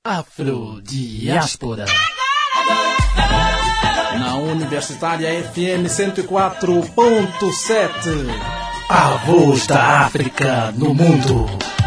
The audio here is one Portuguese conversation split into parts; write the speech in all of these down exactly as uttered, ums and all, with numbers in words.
Afrodiaspora. Na Universitária F M cento e quatro ponto sete. A voz da África no mundo.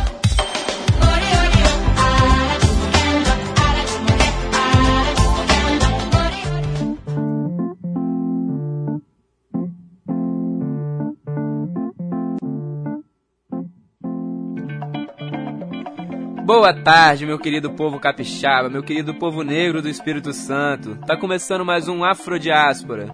Boa tarde, meu querido povo capixaba, meu querido povo negro do Espírito Santo. Tá começando mais um Afrodiaspora.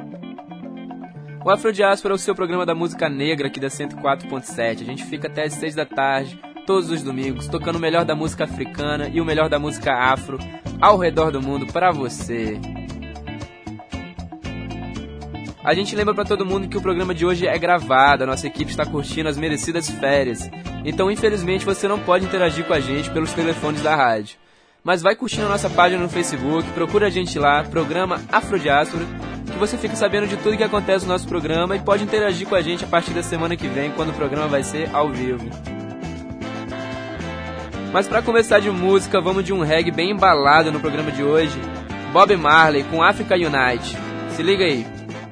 O Afrodiaspora é o seu programa da música negra aqui da cento e quatro ponto sete. A gente fica até as seis da tarde, todos os domingos, tocando o melhor da música africana e o melhor da música afro ao redor do mundo pra você. A gente lembra pra todo mundo que o programa de hoje é gravado, a nossa equipe está curtindo as merecidas férias. Então, infelizmente, você não pode interagir com a gente pelos telefones da rádio. Mas vai curtindo a nossa página no Facebook, procura a gente lá, programa Afrodiaspora, que você fica sabendo de tudo que acontece no nosso programa e pode interagir com a gente a partir da semana que vem, quando o programa vai ser ao vivo. Mas para começar de música, vamos de um reggae bem embalado no programa de hoje. Bob Marley com Africa Unite. Se liga aí.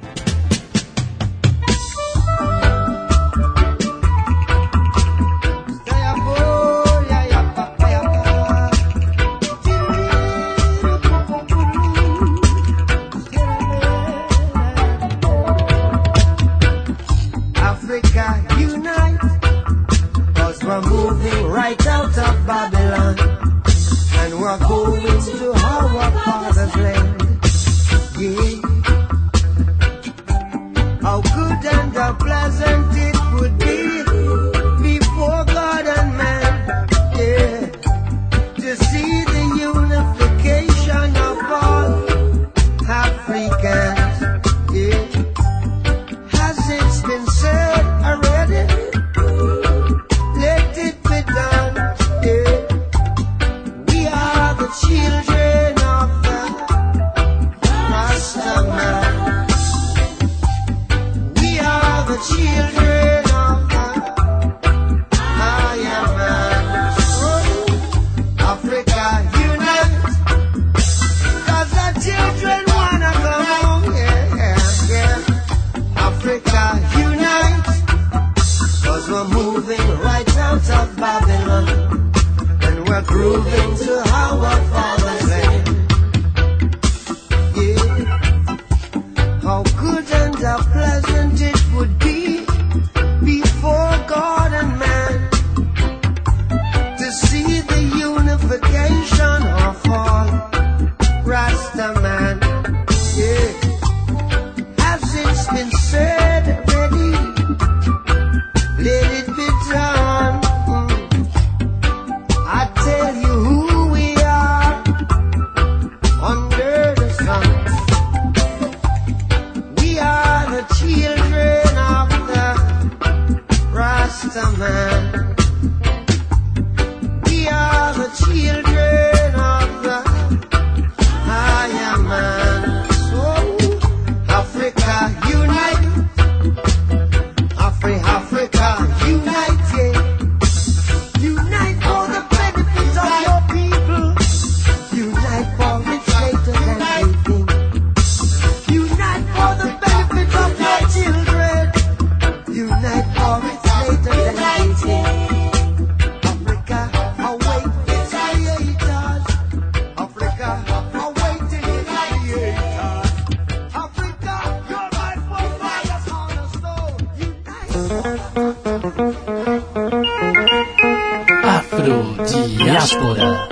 Afrodiaspora.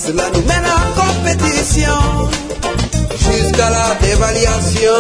cela nous mène en compétition jusqu'à la dévaluation.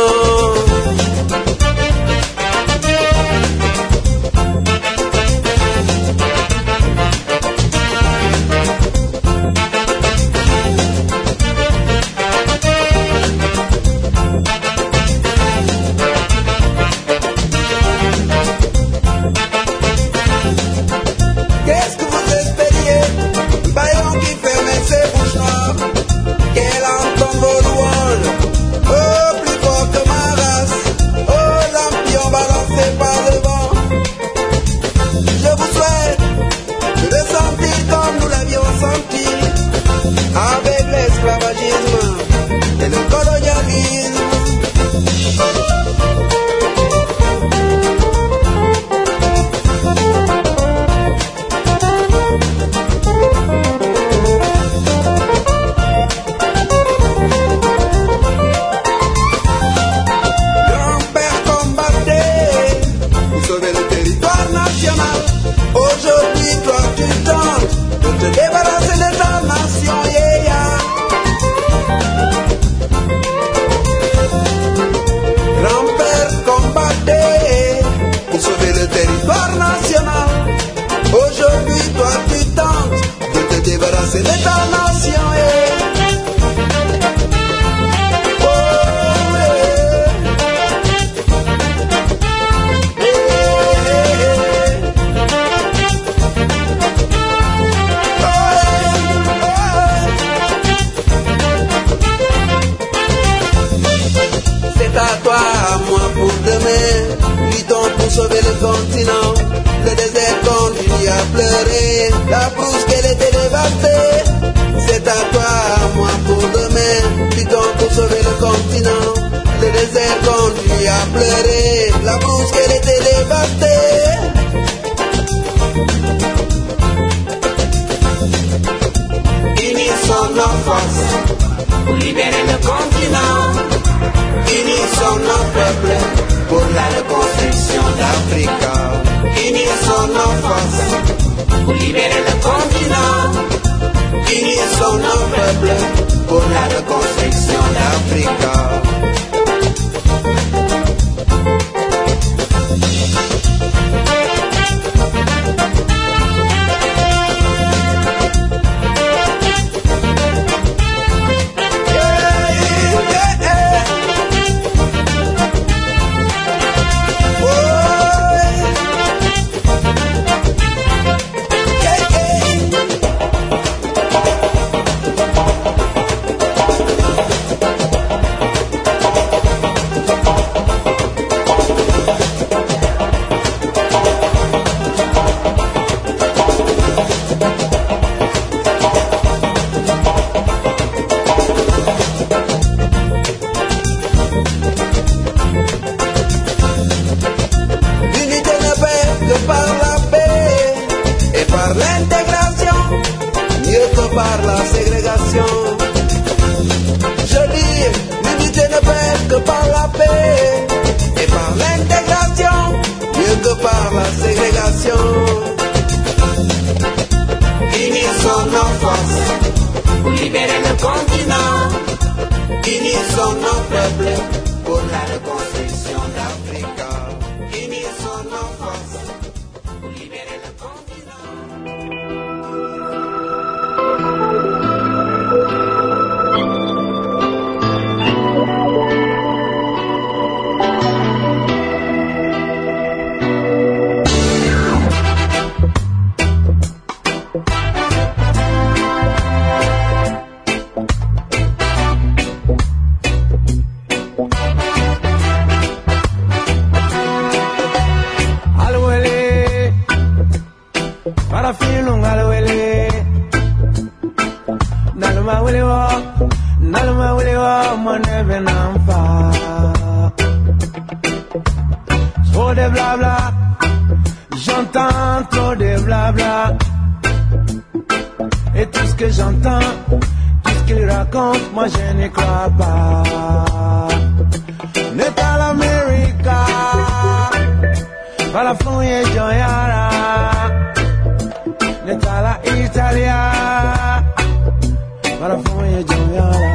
funye joyala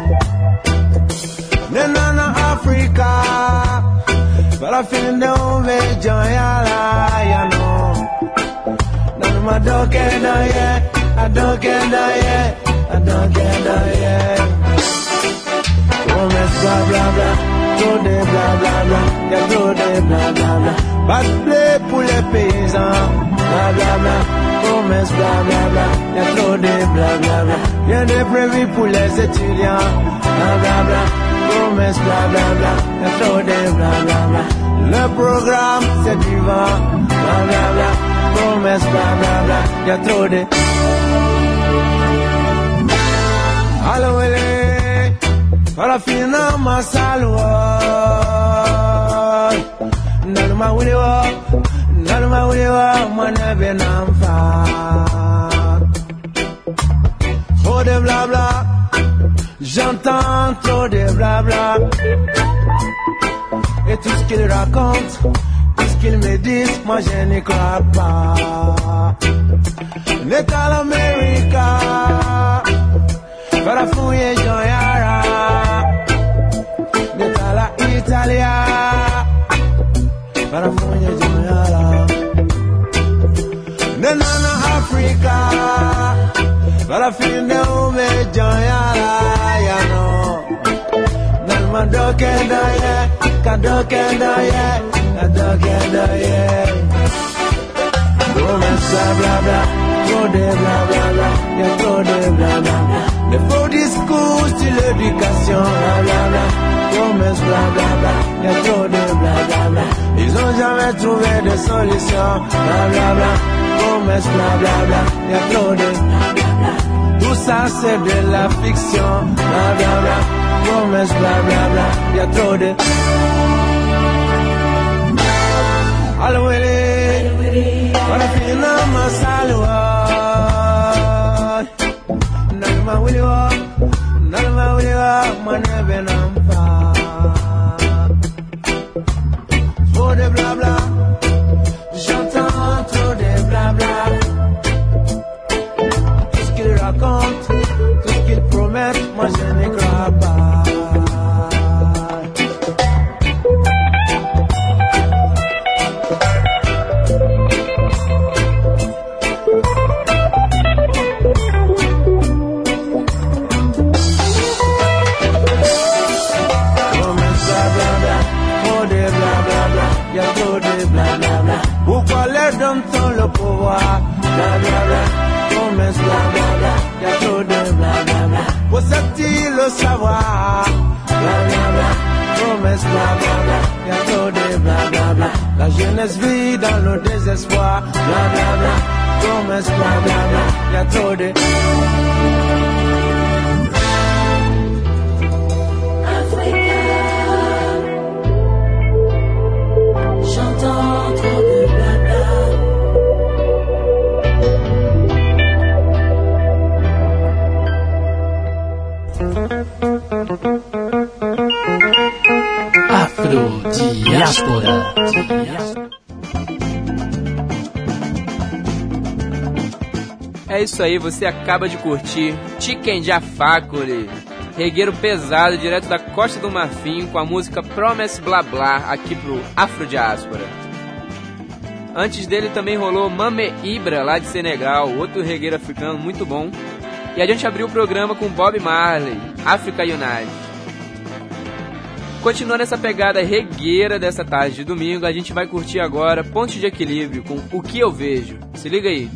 Nenana Africa Farafinde ume joyala ya no Nanu madoke na ye Adoke na ye Adoke na ye Promesse bla bla bla Trop de bla bla bla Y'a trop de bla bla bla Pas de blé pour les paysans Bla bla bla Promesse bla bla bla Y'a trop de bla bla bla Rien de prévu pour les étudiants Bla bla bla Promesse bla bla bla Y'a trop de bla bla bla Le programme c'est du vent Bla bla bla Promesse bla bla bla Y'a trop de Allo ele Farafina masalwa Naluma ulewa Naluma ulewa Mwana benamfa Trop de blabla J'entends trop de blabla Et tout ce qu'ils racontent Tout ce qu'ils me disent Moi je n'y crois pas L'état l'Amérique Farafouye Joyara Netala Italia Farafouye Joyara Nenana Africa Farafinde ume Joyara Yano Nalma doke doye Kadoke doye Kadoke doye Promesse bla bla Trop de bla bla bla Y'a trop de bla bla bla Les faux discours sur l'éducation Bla bla bla Promesse bla bla bla Y'a trop de bla bla bla Ils ont jamais trouvé de solution Bla bla bla Promesse bla bla bla Y'a trop de bla bla bla Tout ça c'est de la fiction Bla bla bla Promesse bla bla bla Y'a trop de Allo ele Farafina masalwa Nalma uliwa Nalma uliwa Mwana benamfa Trop de blabla J'entends trop de blabla Tout ce qu'ils racontent Tout ce qu'ils promettent Moi je n'y crois pas Pourquoi les donne-t-on le pouvoir? Bla bla bla, promesse bla bla bla, y'a trop de bla bla bla. Possède-t-il le savoir? Bla bla bla, promesse bla bla bla, y'a trop de bla bla bla. La jeunesse vit dans le désespoir. Bla bla bla, promesse bla bla bla, y'a trop de. Afro-diáspora. É isso aí, você acaba de curtir Chicken Jafakuri, regueiro pesado direto da Costa do Marfim com a música Promise Bla Bla aqui pro Afro-diáspora. Antes dele também rolou Mame Ibra lá de Senegal, outro regueiro africano muito bom. E a gente abriu o programa com Bob Marley, Africa United. Continuando essa pegada regueira dessa tarde de domingo, a gente vai curtir agora Pontos de Equilíbrio com O Que Eu Vejo. Se liga aí.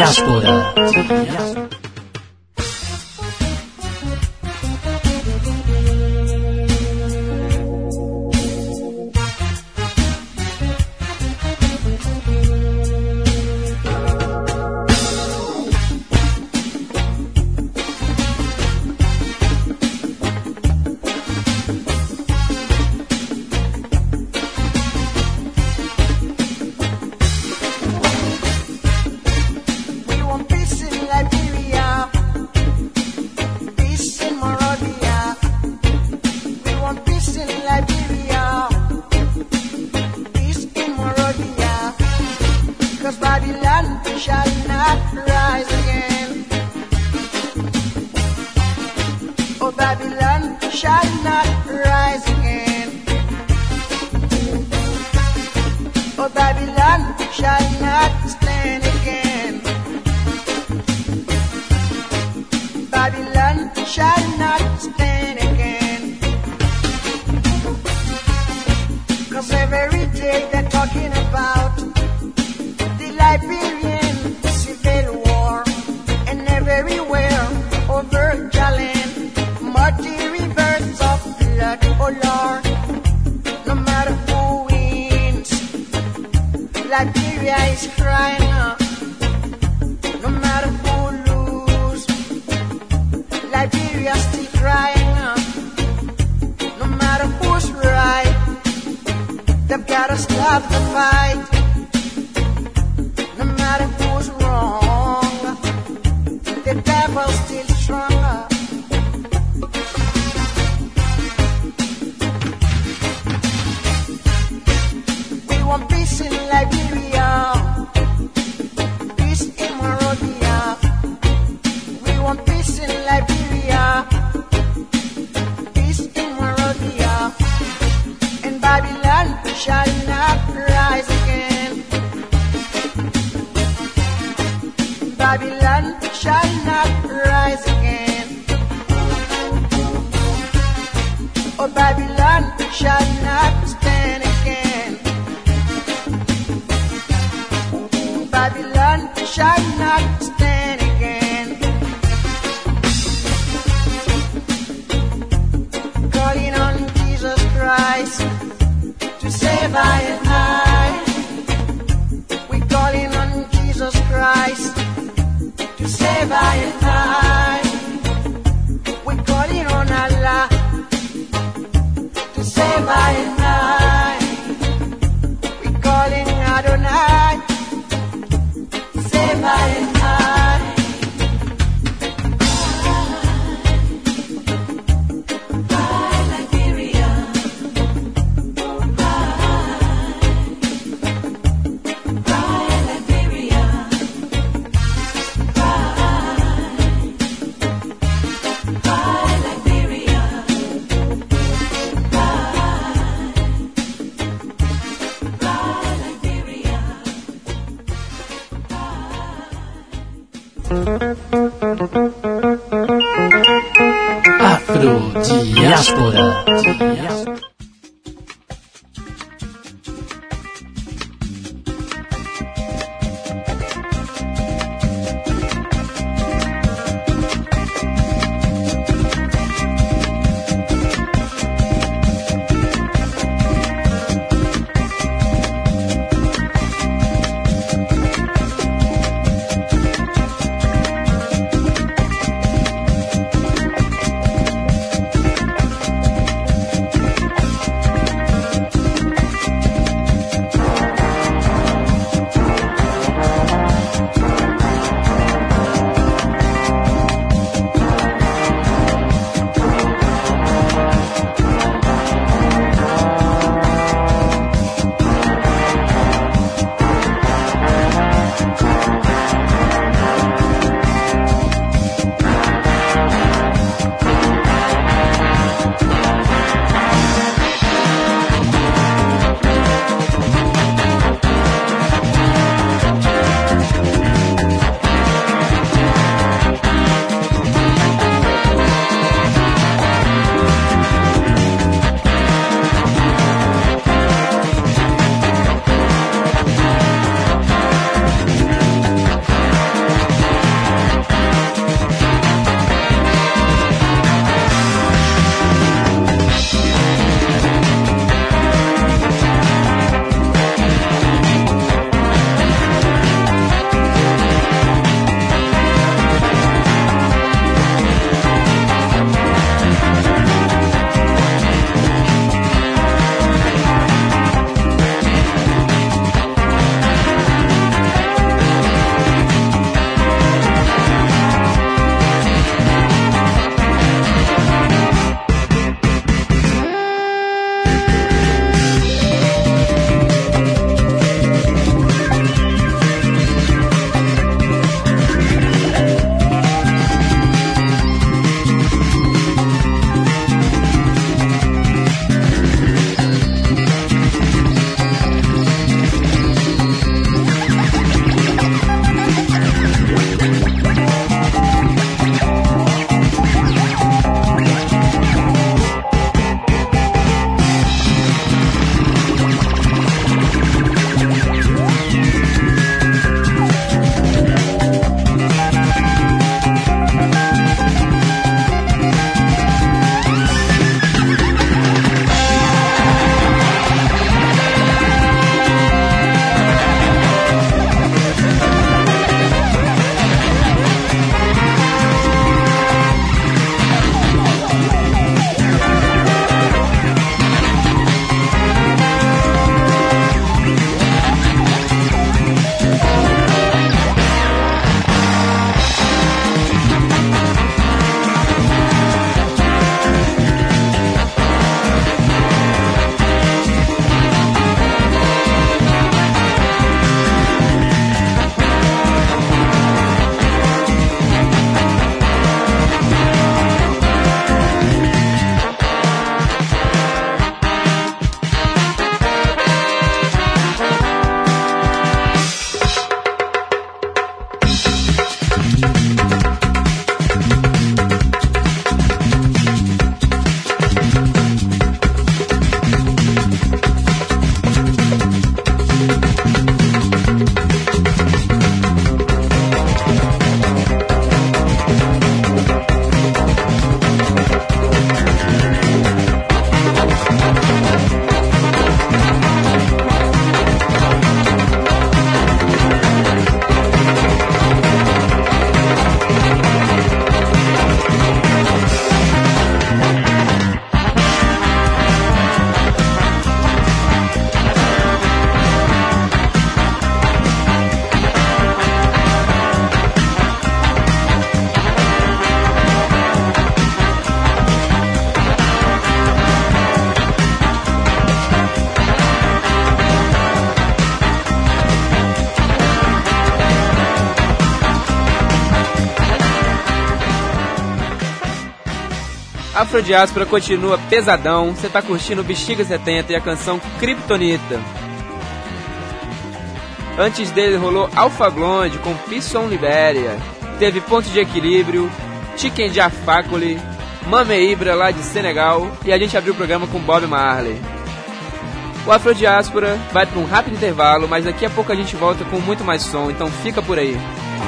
diáspora. Afro-diáspora. Afrodiáspora continua pesadão, você tá curtindo Bexiga setenta e a canção Kryptonita. Antes dele rolou Alpha Blonde com Peace on Liberia, teve Ponto de Equilíbrio, Chicken Jafakoli, Mame Ibra lá de Senegal e a gente abriu o programa com Bob Marley. O Afrodiáspora vai para um rápido intervalo, mas daqui a pouco a gente volta com muito mais som, então fica por aí.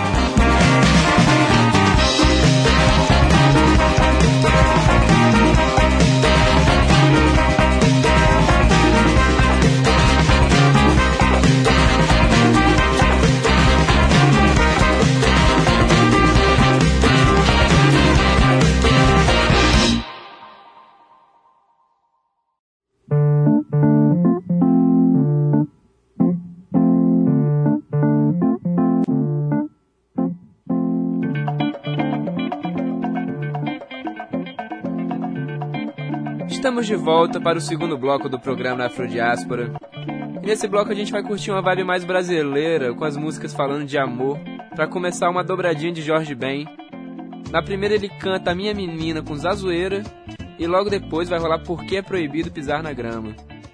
Estamos de volta para o segundo bloco do programa Afrodiáspora. E nesse bloco a gente vai curtir uma vibe mais brasileira, com as músicas falando de amor, para começar uma dobradinha de Jorge Ben. Na primeira ele canta A Minha Menina com Zazoeira, e logo depois vai rolar Por que é Proibido Pisar na Grama.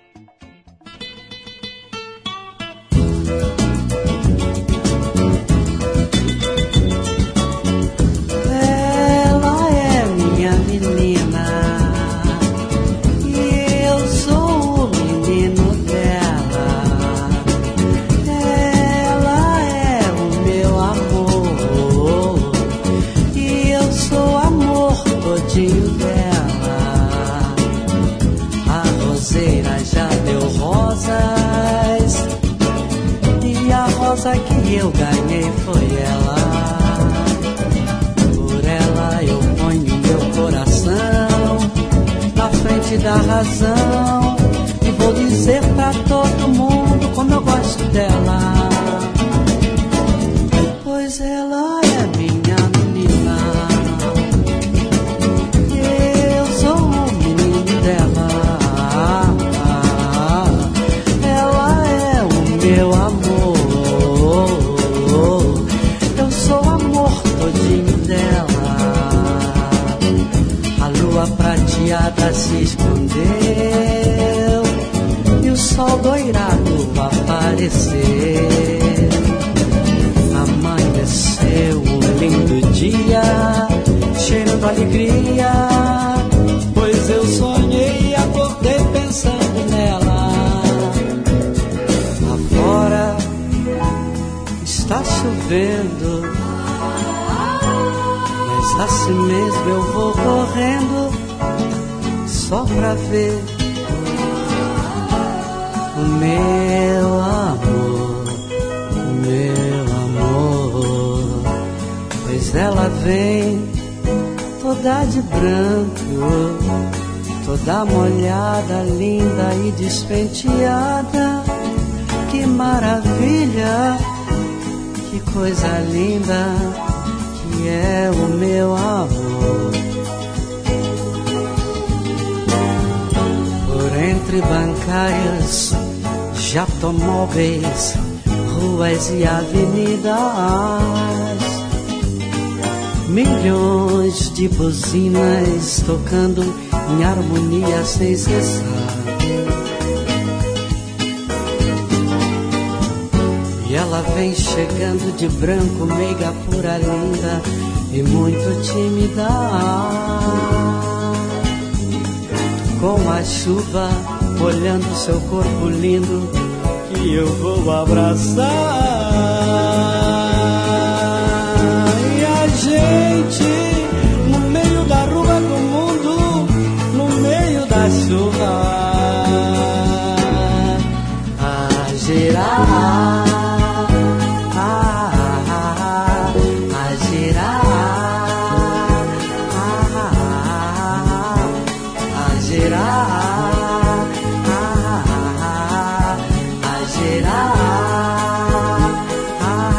Ela é minha menina, que eu ganhei foi ela. Por ela eu ponho meu coração na frente da razão e vou dizer pra todo mundo como eu gosto dela. Pois ela é minha menina, eu sou o menino dela. Ela é o meu amor, prateada se escondeu e o sol doirado apareceu. Amanheceu um lindo dia, cheirando alegria, pois eu sonhei e acordei pensando nela. Agora está chovendo, mas assim mesmo eu vou correndo só pra ver o meu amor, o meu amor. Pois ela vem toda de branco, toda molhada, linda e despenteada. Que maravilha, que coisa linda que é o meu amor. Entre bancárias, jatomóveis, ruas e avenidas, milhões de buzinas tocando em harmonia sem cessar. E ela vem chegando de branco, meiga, pura, linda e muito tímida. Com a chuva olhando seu corpo lindo que eu vou abraçar. E a gente no meio da rua do mundo, no meio da chuva, a girar, a, a girar. A girar, a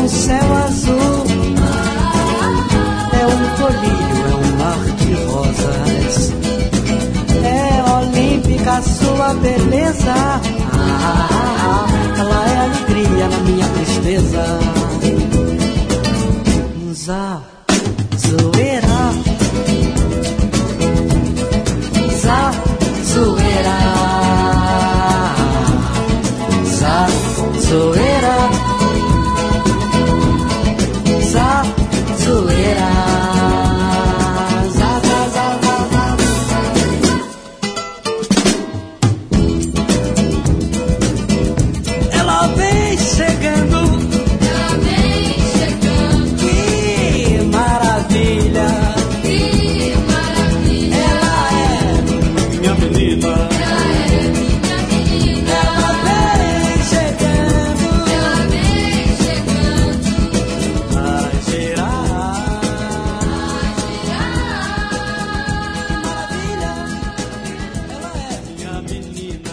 céu azul, é um colírio, é um mar de rosas, é olímpica a sua beleza. Ah, ela é alegria na minha tristeza. Zá, zoeira, zá, zoeira, zá, zoeira, zá, zoeira, zá, zá, zá, zá, zá. Ela vem chegando, ela vem chegando, que maravilha, que maravilha. Ela é minha menina, ela é minha menina. Ela vem chegando, ela vem chegando, a girar, a girar. Que maravilha, ela é minha menina.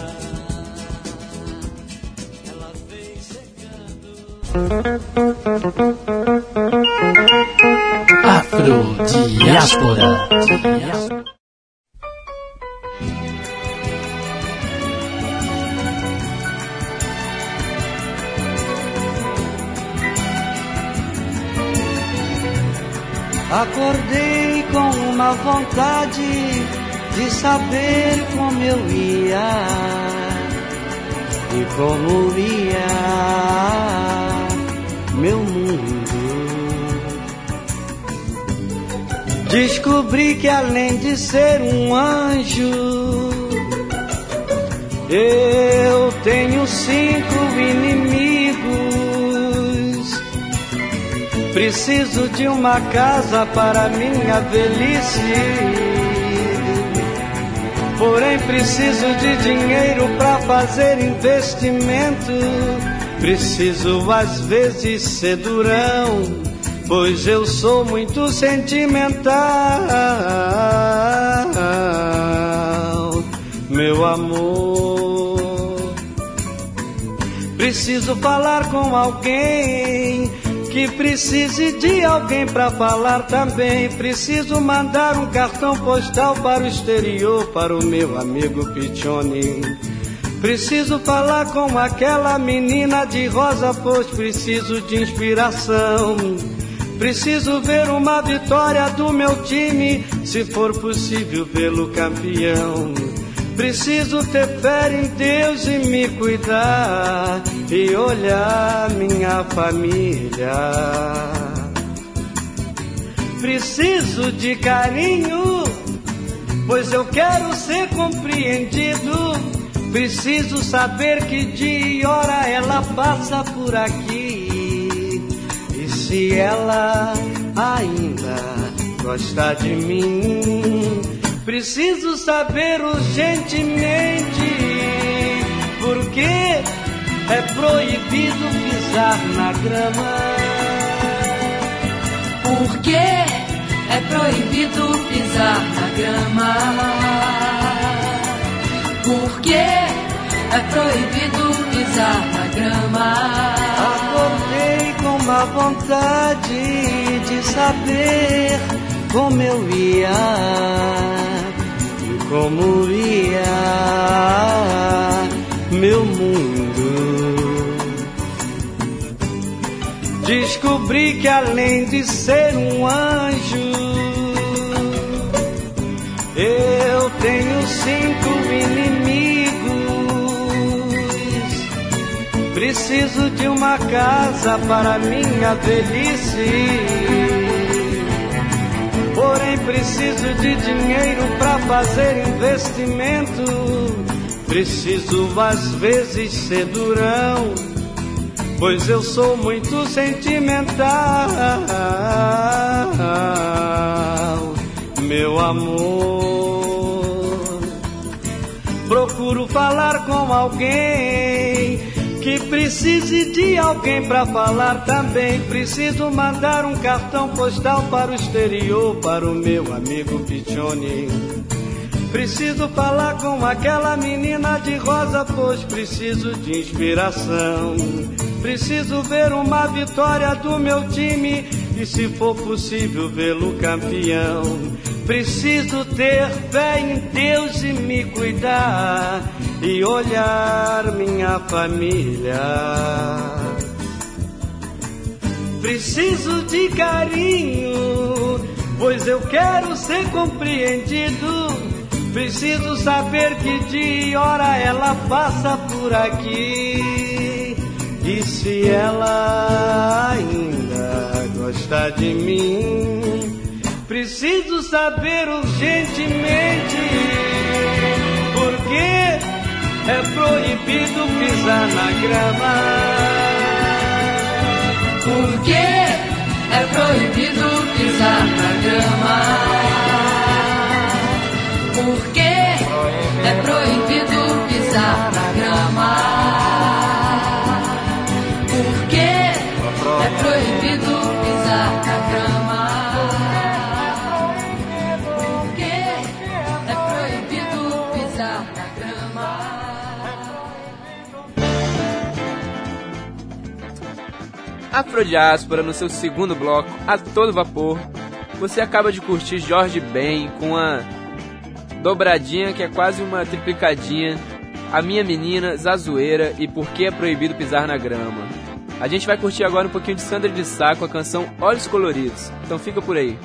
Ela vem chegando. Afrodiáspora. Acordei com uma vontade de saber como eu ia e como ia meu mundo. Descobri que além de ser um anjo, eu tenho cinco inimigos. Preciso de uma casa para minha velhice, porém preciso de dinheiro para fazer investimento. Preciso às vezes ser durão, pois eu sou muito sentimental. Meu amor, preciso falar com alguém que precise de alguém pra falar também. Preciso mandar um cartão postal para o exterior, para o meu amigo Pichoni. Preciso falar com aquela menina de rosa, pois preciso de inspiração. Preciso ver uma vitória do meu time, se for possível vê-lo campeão. Preciso ter fé em Deus e me cuidar e olhar minha família. Preciso de carinho, pois eu quero ser compreendido. Preciso saber que dia e hora ela passa por aqui, e se ela ainda gosta de mim. Preciso saber urgentemente porque é proibido pisar na grama. Porque é proibido pisar na grama. Porque é proibido pisar na grama. Acordei com uma vontade de saber como eu ia e como ia meu mundo. Descobri que além de ser um anjo, eu tenho cinco inimigos. Preciso de uma casa para minha velhice, porém preciso de dinheiro para fazer investimento. Preciso às vezes ser durão, pois eu sou muito sentimental. Meu amor, procuro falar com alguém que precise de alguém pra falar também. Preciso mandar um cartão postal para o exterior, para o meu amigo Pichoni. Preciso falar com aquela menina de rosa, pois preciso de inspiração. Preciso ver uma vitória do meu time e, se for possível, vê-lo campeão. Preciso ter fé em Deus e me cuidar e olhar minha família. Preciso de carinho, pois eu quero ser compreendido. Preciso saber que dia e hora ela passa por aqui. E se ela ainda gosta de mim, preciso saber urgentemente porque é proibido pisar na grama. Porque é proibido pisar na grama. Porque é proibido pisar na grama. Porque é proibido pisar na grama. Porque é proibido pisar na grama. Afrodiáspora no seu segundo bloco, a todo vapor. Você acaba de curtir Jorge Ben com a dobradinha que é quase uma triplicadinha, A Minha Menina, Zazueira e Por que é Proibido Pisar na Grama. A gente vai curtir agora um pouquinho de Sandra de Sá com a canção Olhos Coloridos, então fica por aí.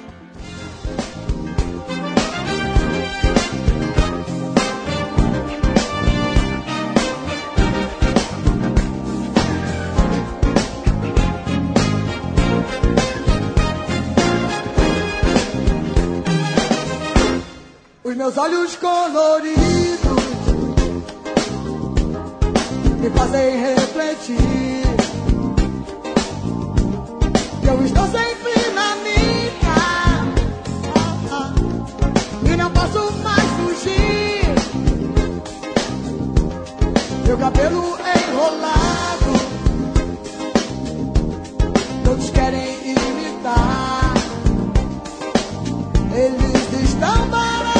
Os meus olhos coloridos me fazem refletir que eu estou sempre na minha ah, ah, e não posso mais fugir. Meu cabelo enrolado, todos querem imitar. Eles estão baratinados,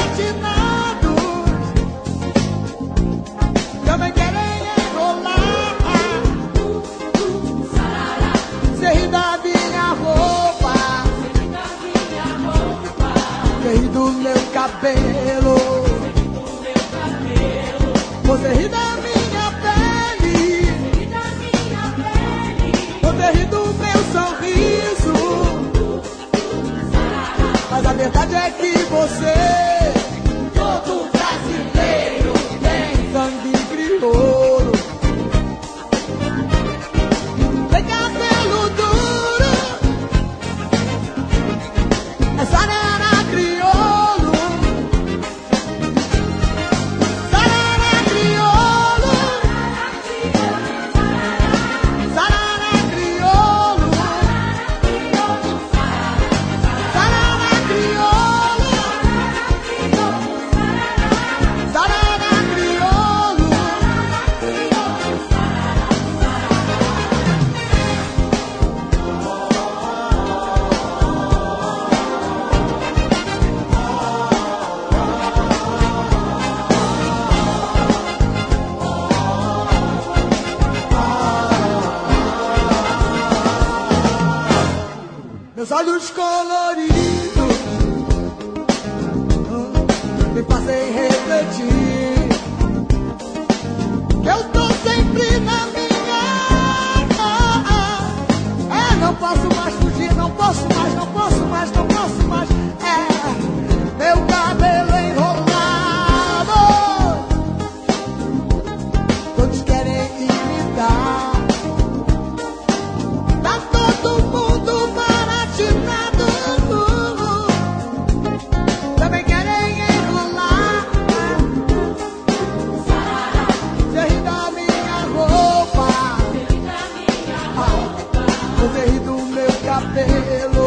também querem enrolar. Cê ri da minha roupa, cê ri do meu cabelo, você ri da minha pele, você ri do meu sorriso. Mas a verdade é que você, todo brasileiro, tem sangue crioulo, tem cabelo duro, é sarará crioulo, sarará crioulo, sarará crioulo, sarará crioulo, sarará crioulo. Meus olhos coloridos me fazem refletir que eu tô sempre na minha. É, não posso mais fugir, não posso mais, não posso mais, não posso mais. É, meu cabelo enrolado, todos querem imitar. Tá todo mundo baratinado, também querem enrolar. Cê ri da minha roupa, você ri do meu cabelo,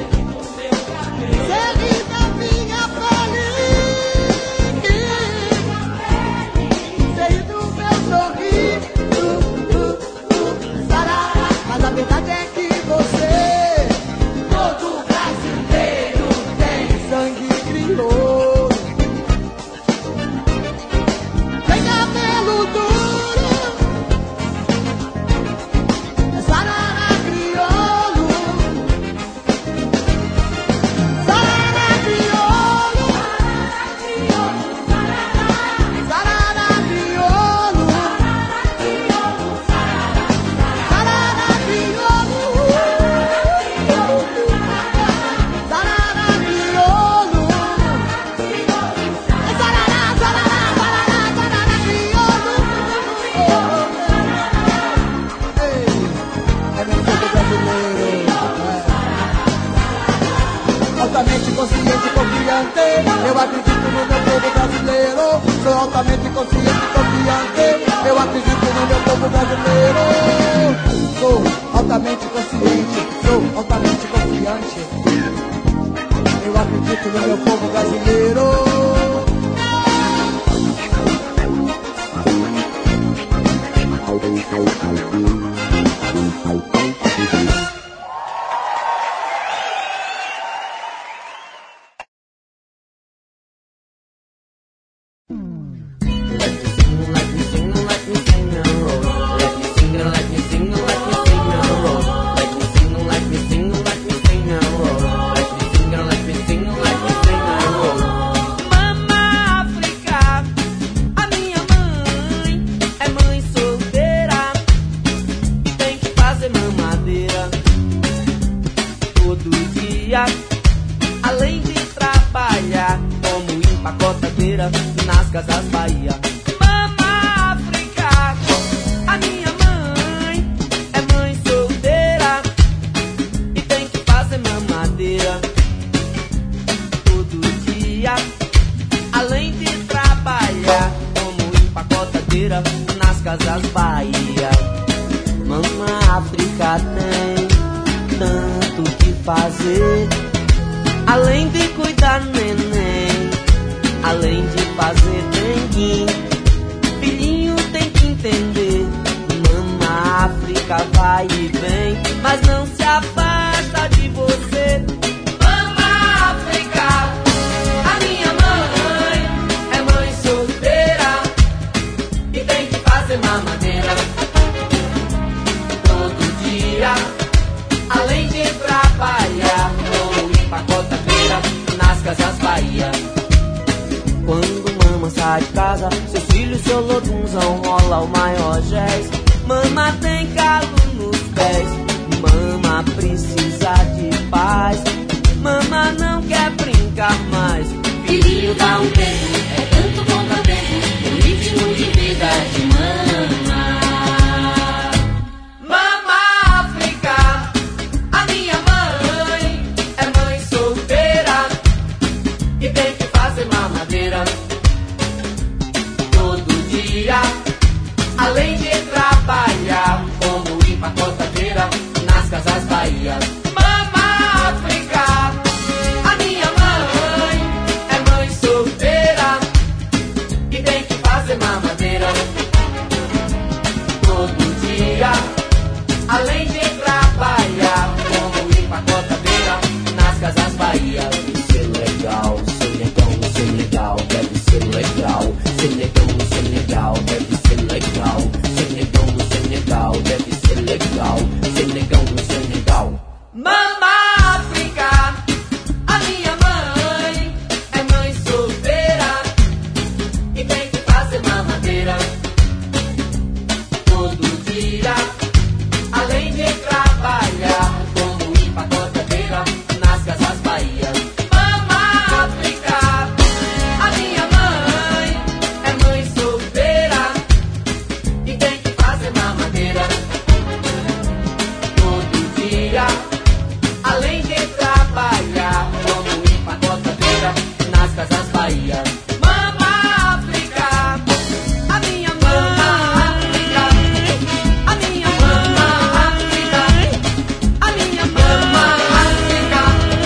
cê ri da minha pele, cê ri do meu sorriso. Sarará. Mas a verdade é que você, todo brasileiro, tem sangue crioulo, brasileiro. É. Altamente consciente e confiante, eu acredito no meu povo brasileiro. Sou altamente consciente e confiante, eu acredito no meu povo brasileiro. Sou altamente consciente, sou altamente confiante, eu acredito no meu povo brasileiro. Além de trabalhar como empacotadeira nas casas Bahia. Mama África, a minha mãe é mãe solteira e tem que fazer mamadeira todo dia. Além de trabalhar como empacotadeira nas casas Bahia. Mama África tem tanto que fazer, além de cuidar neném, além de fazer dengue. Filhinho tem que entender, Mama África vai e vem, mas não se afasta de você. Mama África, a minha mãe é mãe solteira e tem que fazer mamadeira todo dia. Além de trabalhar como empacotadeira nas casas Bahia. Quando mama sai de casa, seus filhos se olodunzam, rola o maior jazz. Mama tem calo nos pés, mama precisa de paz. Mama não quer brincar mais. Filhinho dá um beijo, é tanto contratempo, o ritmo de vida de mama. Mama África, a minha mãe é mãe solteira e tem que fazer mamadeira todo dia. Além de trabalhar como empacotadeira nas casas Bahia. Mama África, a minha mãe é mãe solteira e tem que fazer mamadeira todo dia. Além de trabalhar como empacotadeira nas casas Bahia. Deve ser legal, Senegão, Senegal, deve ser legal. Senegão, Senegal, deve ser legal. Senegão, Senegal, deve ser legal. Senegão, Senegal. Mama África, a minha mãe é mãe solteira e tem que fazer mamadeira todo dia. Além de trabalhar como empacotadeira nas casas Bahia. Mama África, a minha mãe é mãe solteira e tem que fazer mamadeira todo dia. Além de trabalhar como empacotadeira nas casas Bahia. Mama África, a minha mãe, a minha mama África, a minha mama África.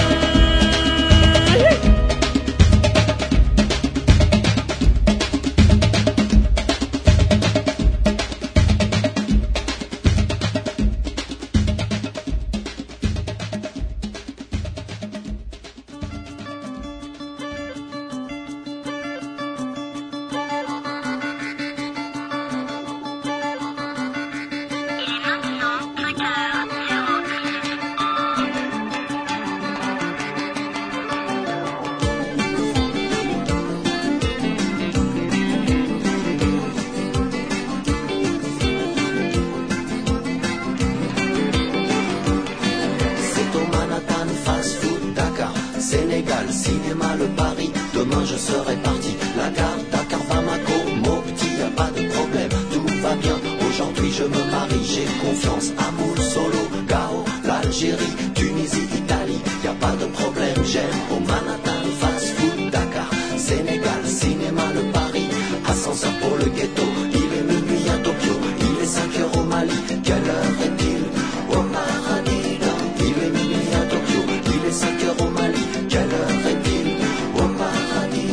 Sénégal, cinéma, le Paris, demain je serai parti. La gare, Dakar, Bamako, Mopti, y a pas de problème, tout va bien. Aujourd'hui je me marie, j'ai confiance, amour, solo, Gao, Algérie, Tunisie, Italie, y a pas de problème, j'aime au Manhattan, fast food, Dakar, Sénégal, cinéma, le Paris, ascenseur pour le ghetto, il est minuit à Tokyo, il est cinq heures au Mali, quelle heure est-il au paradis? Il est minuit à Tokyo, il est cinq heures au Mali, quelle heure est-il au paradis?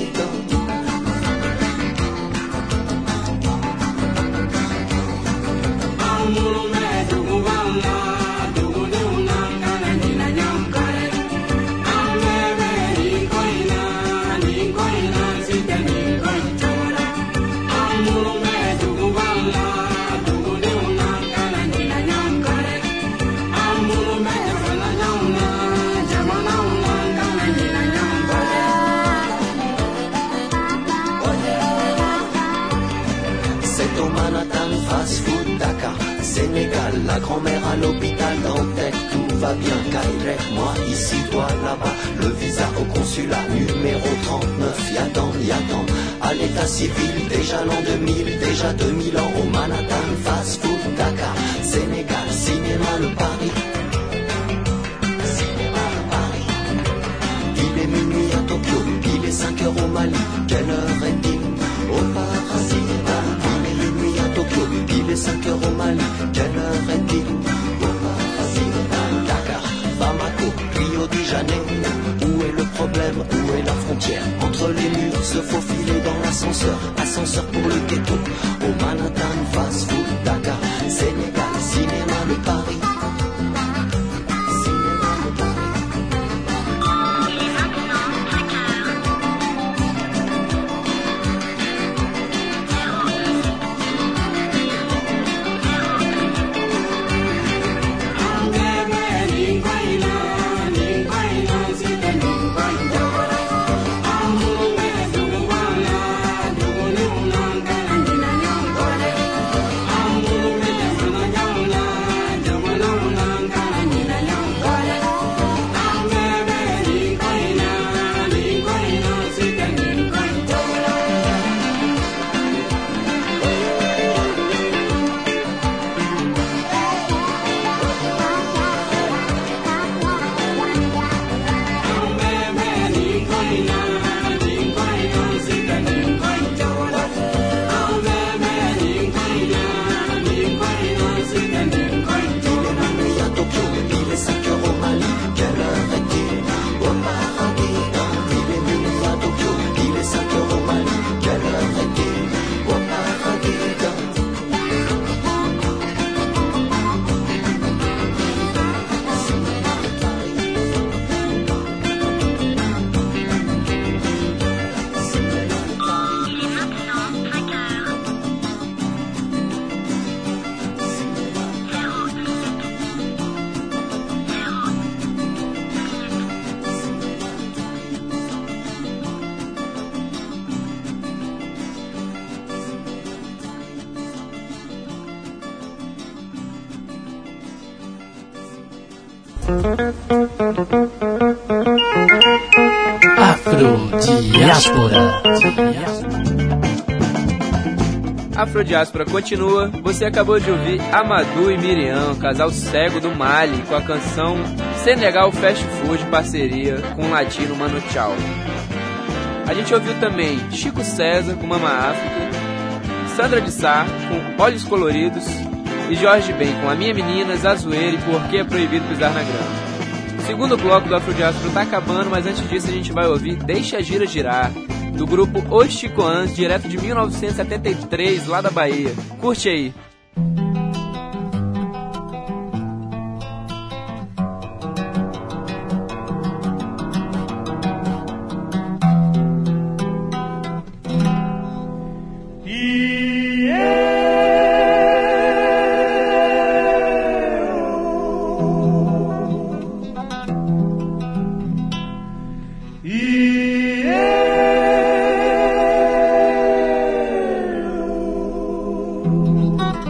Sénégal, la grand-mère à l'hôpital Dantec, tout va bien, Kairek, moi ici, toi là-bas, le visa au consulat, numéro trente-neuf, Yadan, Yadan, à l'état civil, déjà l'an deux mille, déjà deux mille ans, au Manhattan, fast food, Dakar, Sénégal, cinéma, le Paris, cinéma, le Paris, il est minuit à Tokyo, il est cinq heures au Mali, quelle heure est-il au paradis? Il est minuit à Tokyo, il est cinq heures au Mali, quelle heure est-il au paradis? Dakar, Bamako, Rio de Janeiro, où est le problème, où est la frontière? Entre les murs, se faufiler dans l'ascenseur, ascenseur pour le ghetto, au Manhattan, fast food, Dakar, Sénégal, cinéma, le Paris. Afrodiáspora. Afrodiáspora continua. Você acabou de ouvir Amadou e Miriam, casal cego do Mali, com a canção Senegal Fast Food, parceria com o latino Mano Chao. A gente ouviu também Chico César com Mama África, Sandra de Sá com Olhos Coloridos e Jorge Ben com A Minha Menina, Zazueira e Por que é Proibido Pisar na Grama. O segundo bloco do Afrodiáspora tá acabando, mas antes disso a gente vai ouvir Deixa a Gira Girar, do grupo Os Chicoãs, direto de mil novecentos e setenta e três, lá da Bahia. Curte aí! Yeah.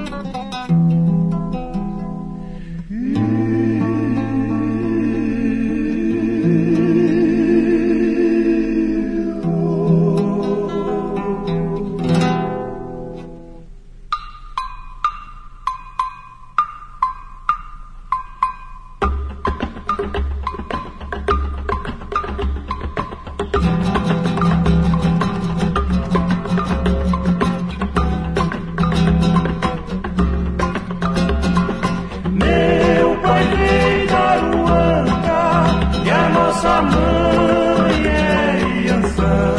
da Ruanda, e a nossa mãe é Iansã.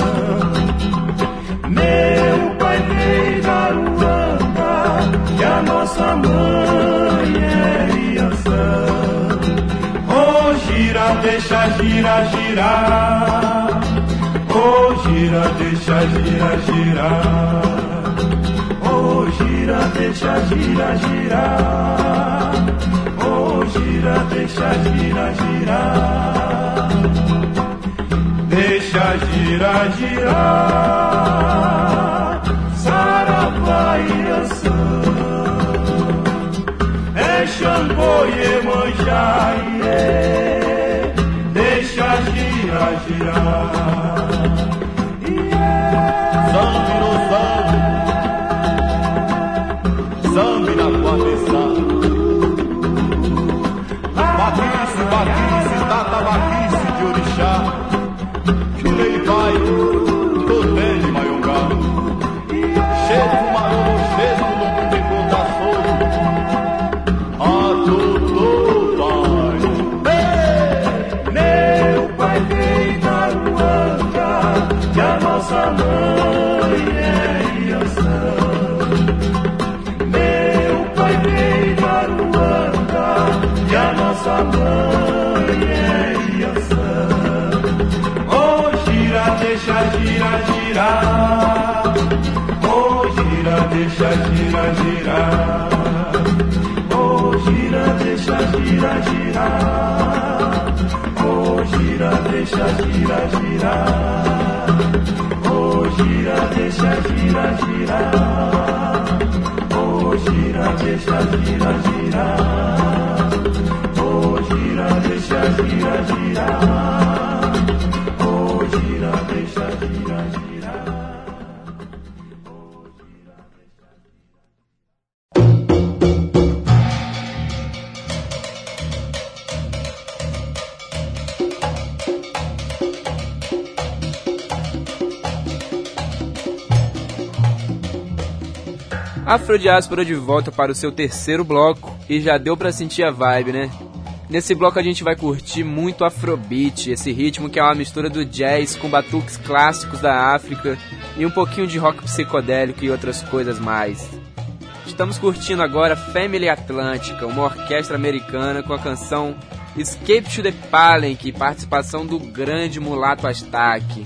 Meu pai veio da Ruanda, e a nossa mãe é Iansã. Oh, gira, deixa, gira, girar. Oh, gira, deixa, gira, girar. Oh, gira, deixa, gira, girar. Oh, gira, deixa, gira, girar. Deixa, gira, girar. Saravá e Iansã. É Xangô, Iemanjá, iê. Deixa, gira, girar. Zambi no zambi, zambi na cabeça. Baquice, baquice, tata baquice de orixá. Chulei vai, todê de maiongá. Cheio do marolo, cheio do lobo de conta fogo. A tudo vai. Meu pai veio da Ruanda, e a nossa mãe é Iansã. Meu pai veio da Ruanda, e a nossa mãe é Iansã. Oh, gira, deixa, gira, girar. Oh, gira, deixa, gira, girar. Oh, gira, deixa, gira, girar. Oh, gira, deixa, gira, girar. Oh, gira, deixa, gira, girar. Oh, gira, deixa, gira, girar. Oh, gira, deixa, gira, girar. Oh, gira, deixa, gira, girar. Afrodiáspora de volta para o seu terceiro bloco e já deu pra sentir a vibe, né? Nesse bloco a gente vai curtir muito Afrobeat, esse ritmo que é uma mistura do jazz com batuques clássicos da África e um pouquinho de rock psicodélico e outras coisas mais. Estamos curtindo agora Family Atlântica, uma orquestra americana com a canção Escape to the Palenque, participação do grande Mulato Astaque.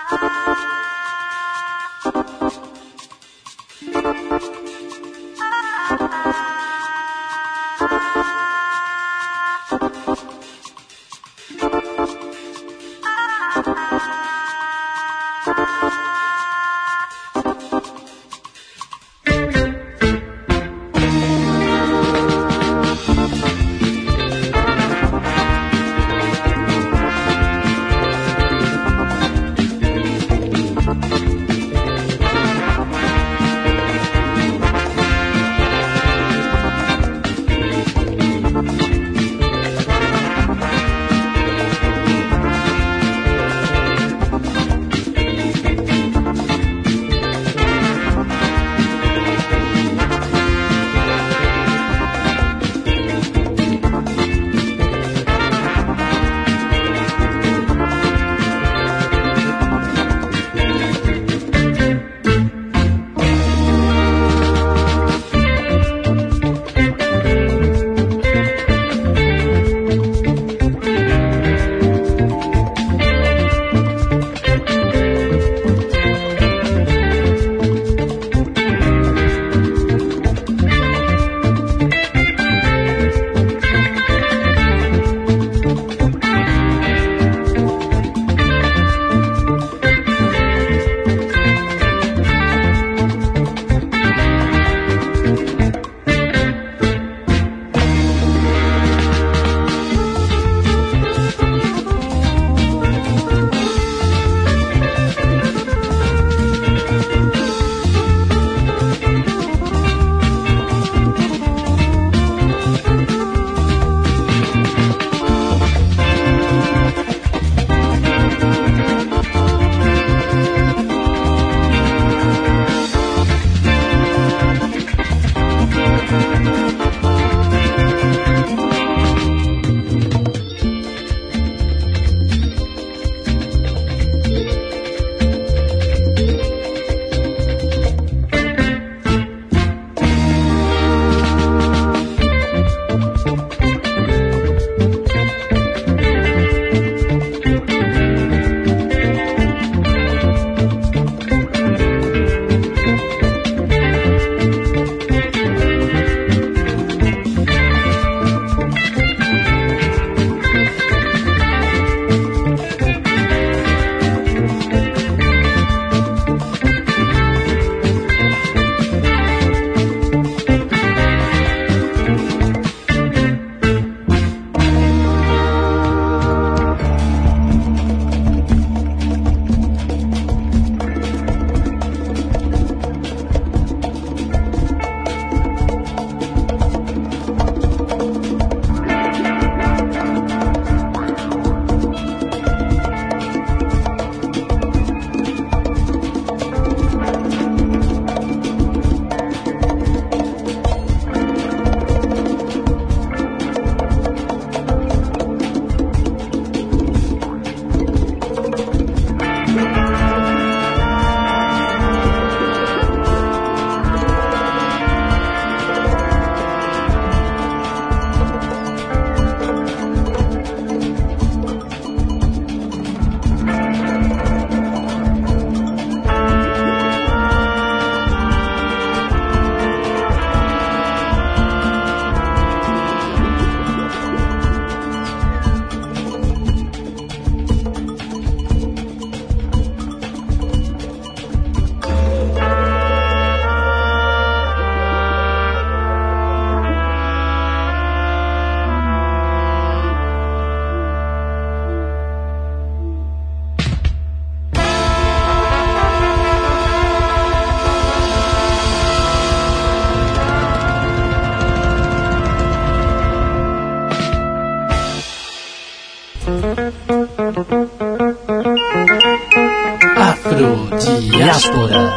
Afrodiáspora.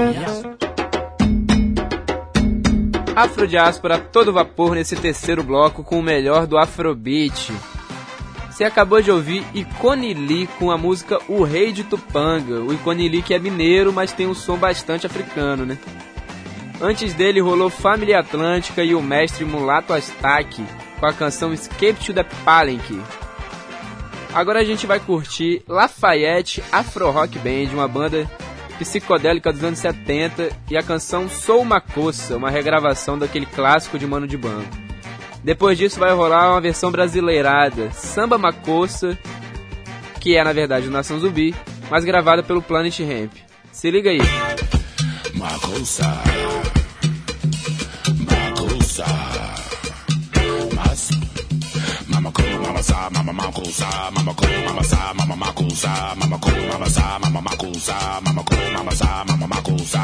Afrodiáspora a todo vapor nesse terceiro bloco com o melhor do Afrobeat. Você acabou de ouvir Icone Lee com a música O Rei de Tupanga. O Icone Lee que é mineiro, mas tem um som bastante africano, né? Antes dele rolou Família Atlântica e o mestre Mulato Astaque com a canção Escape to the Palenque. Agora a gente vai curtir Lafayette Afro Rock Band, uma banda psicodélica dos anos setenta, e a canção Sou uma Coça, uma regravação daquele clássico de Mano de Banco. Depois disso vai rolar uma versão brasileirada, Samba Macossa, que é na verdade o Nação Zumbi, mas gravada pelo Planet Hemp. Se liga aí. Macossa, Macossa, Mas, Mama Co, Mama Sa, Mama Macossa, Mama Co, Mama Sa, Mama Macossa, Mama Co, Mama Sa, Mama Macossa, Mama Co, Mama Sa, Mama Macossa.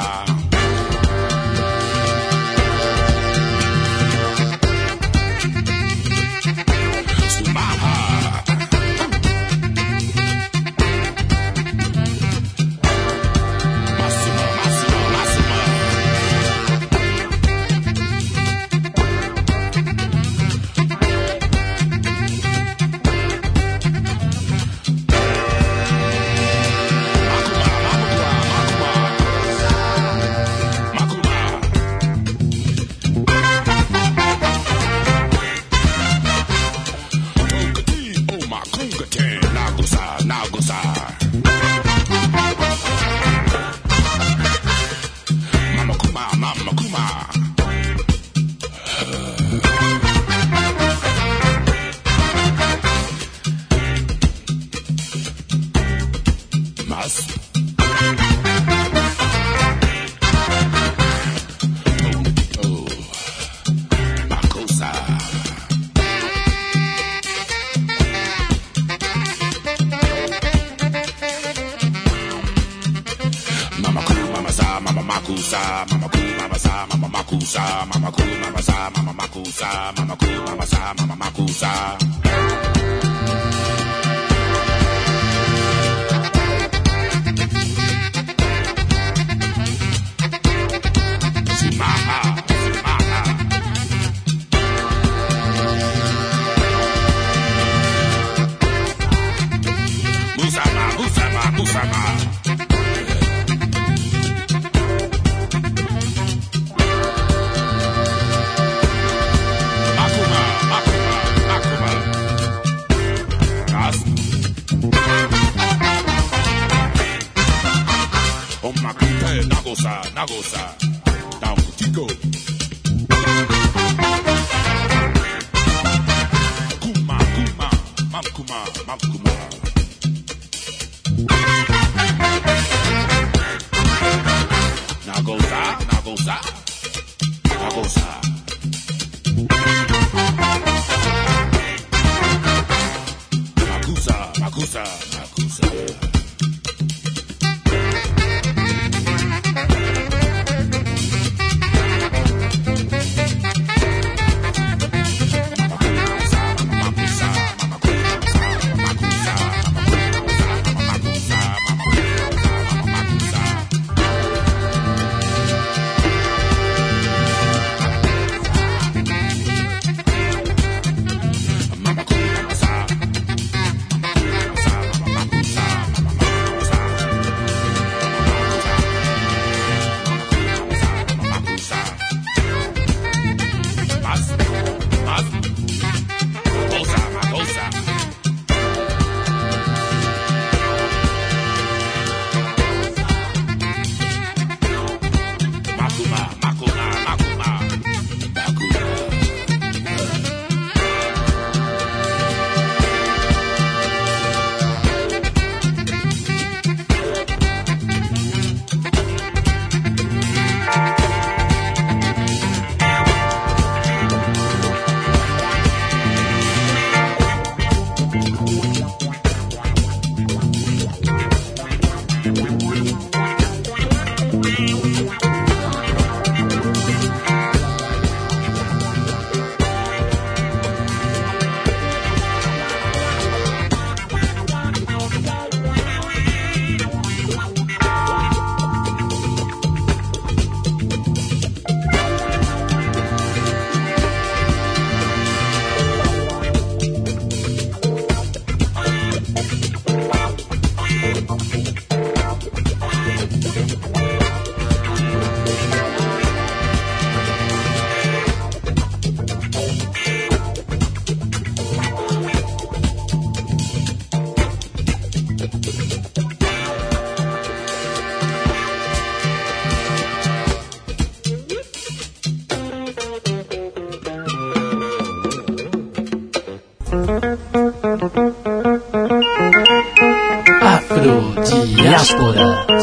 Diáspora.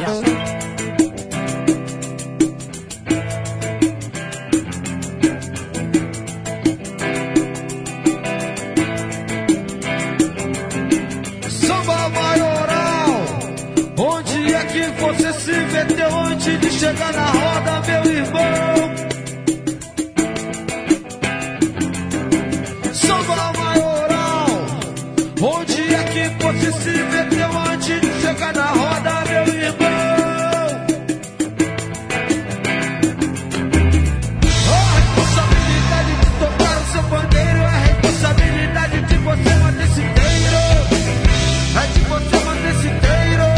Samba maioral, onde é que você se meteu antes de chegar na roda, meu irmão? Samba maioral, onde é que você se meteu antes de chegar na roda, meu irmão? A responsabilidade de tocar o seu pandeiro é a responsabilidade de você manter esse inteiro. É de você manter esse inteiro.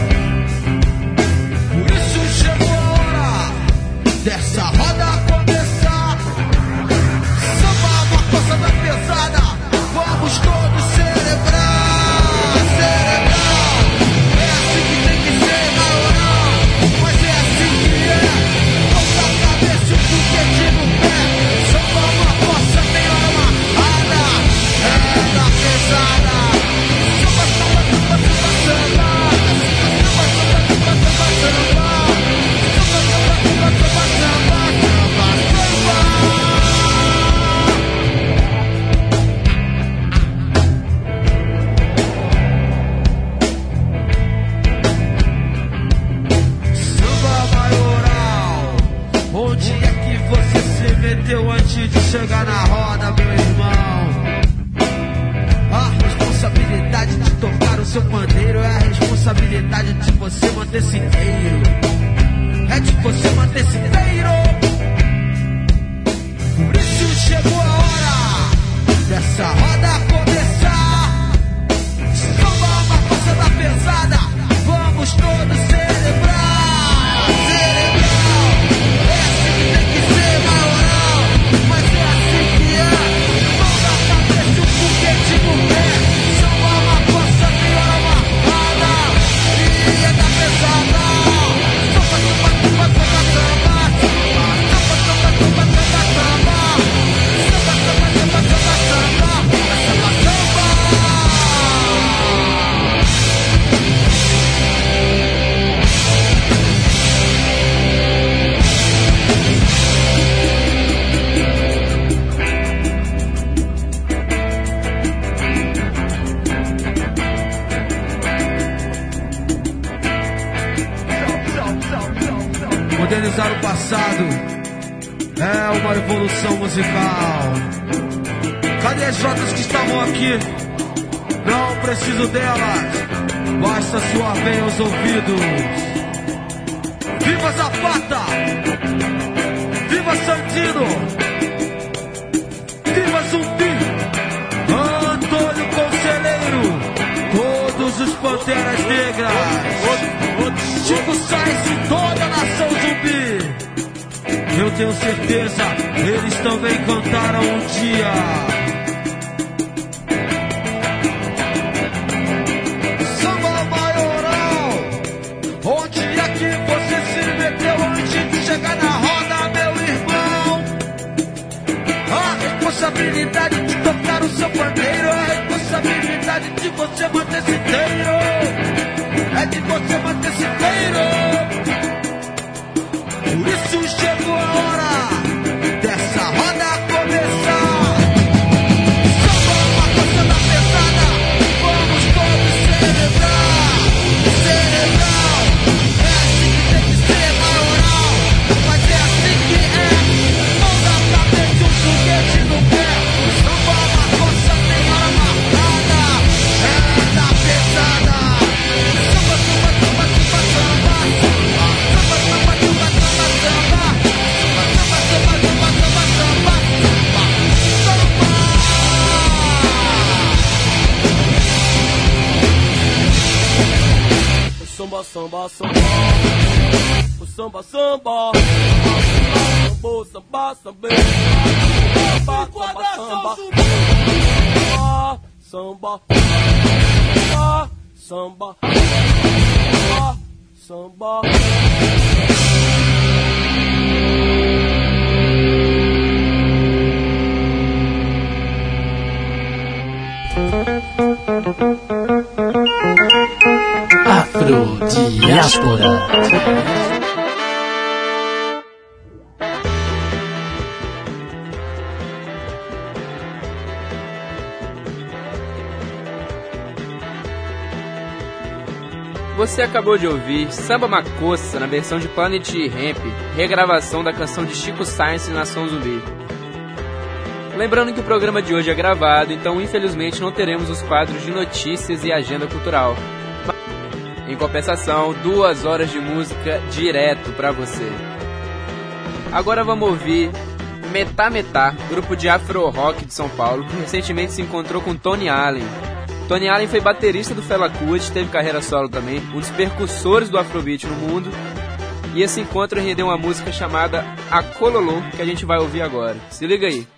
Por isso chegou a hora dessa roda começar. Samba, uma coisa da pesada, vamos todos celebrar, celebrar. É assim que tem que ser, maioral, mas é assim que é. Mão na cabeça e o foguete no pé. Samba, uma força bem amarrada, é da pesada. Samba, samba, samba, samba, samba. Samba, samba, samba, samba, samba. Samba, samba, samba, samba, samba. Samba maioral, onde é que você se meteu antes de chegar na roda, meu irmão? A responsabilidade de tocar o seu pandeiro é a responsabilidade de você manter-se inteiro. É de você manter-se inteiro. Por isso chegou a hora dessa roda começar. Samba, uma força da pesada, vamos todos celebrar, celebrar. É assim que tem que ser, maioral, mas é assim que é. Mão na cabeça e o foguete no pé. Samba, uma força bem amarrada, e é da pesada. Samba, samba, samba, samba, samba. Samba, samba, samba, samba, samba. Samba, samba, samba, samba, samba. Samba, samba. Modernizar o passado é uma evolução musical. Cadê as jotas que estavam aqui? Não preciso delas, basta suar bem aos ouvidos. Viva Zapata! Viva Santino! Viva Zumbi! Antônio Conselheiro! Todos os Panteras Negras! Chico Sainz e toda a nação Zumbi! Eu tenho certeza, eles também cantaram um dia. Samba maioral, onde é que você se meteu antes de chegar na roda, meu irmão? A responsabilidade de tocar o seu pandeiro é a responsabilidade de você manter-se inteiro. É de você manter-se inteiro. Por isso chegou a hora dessa roda começar. Samba, uma coisa da pesada, vamos todos celebrar, celebrar. É assim que tem que ser, maioral, mas é assim que é. Mão na cabeça, um foguete no pé. Samba, uma coisa bem amarrada, é da pesada. Samba, samba, samba, samba, samba. Samba, samba, samba, samba, samba. Samba, samba, samba, samba, samba, samba. Samba, samba, samba. O samba, samba. Samba, samba, samba. Samba, samba, samba. Samba, samba, samba, samba. quadro Diáspora. Você acabou de ouvir Samba Macossa na versão de Planet Hemp, regravação da canção de Chico Science e Nação Zumbi. Lembrando que o programa de hoje é gravado, então infelizmente não teremos os quadros de notícias e agenda cultural. Em compensação, duas horas de música direto pra você. Agora vamos ouvir Metá Metá, grupo de afro-rock de São Paulo, que recentemente se encontrou com Tony Allen. Tony Allen foi baterista do Fela Kuti, teve carreira solo também, um dos percussores do Afrobeat no mundo. E esse encontro rendeu uma música chamada Acololô, que a gente vai ouvir agora. Se liga aí.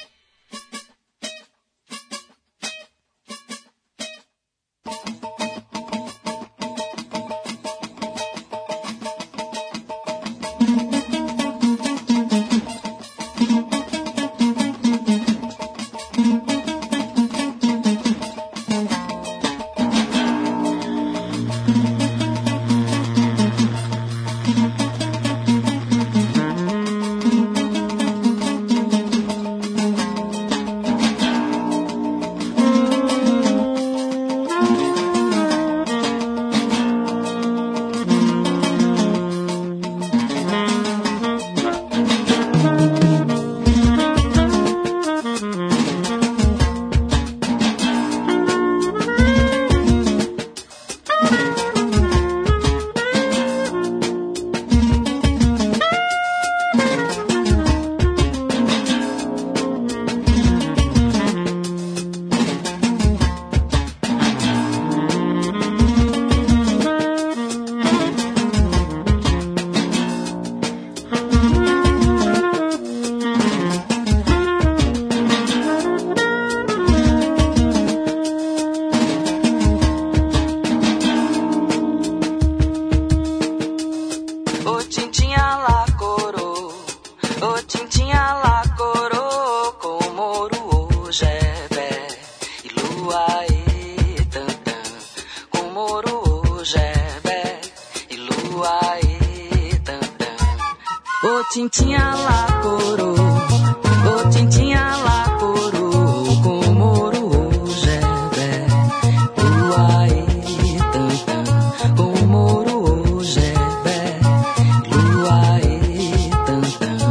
Tintinha lá coro, ô tintinha lá coro, com moro jebé, luai tantan, com moro jebé, luai tantan.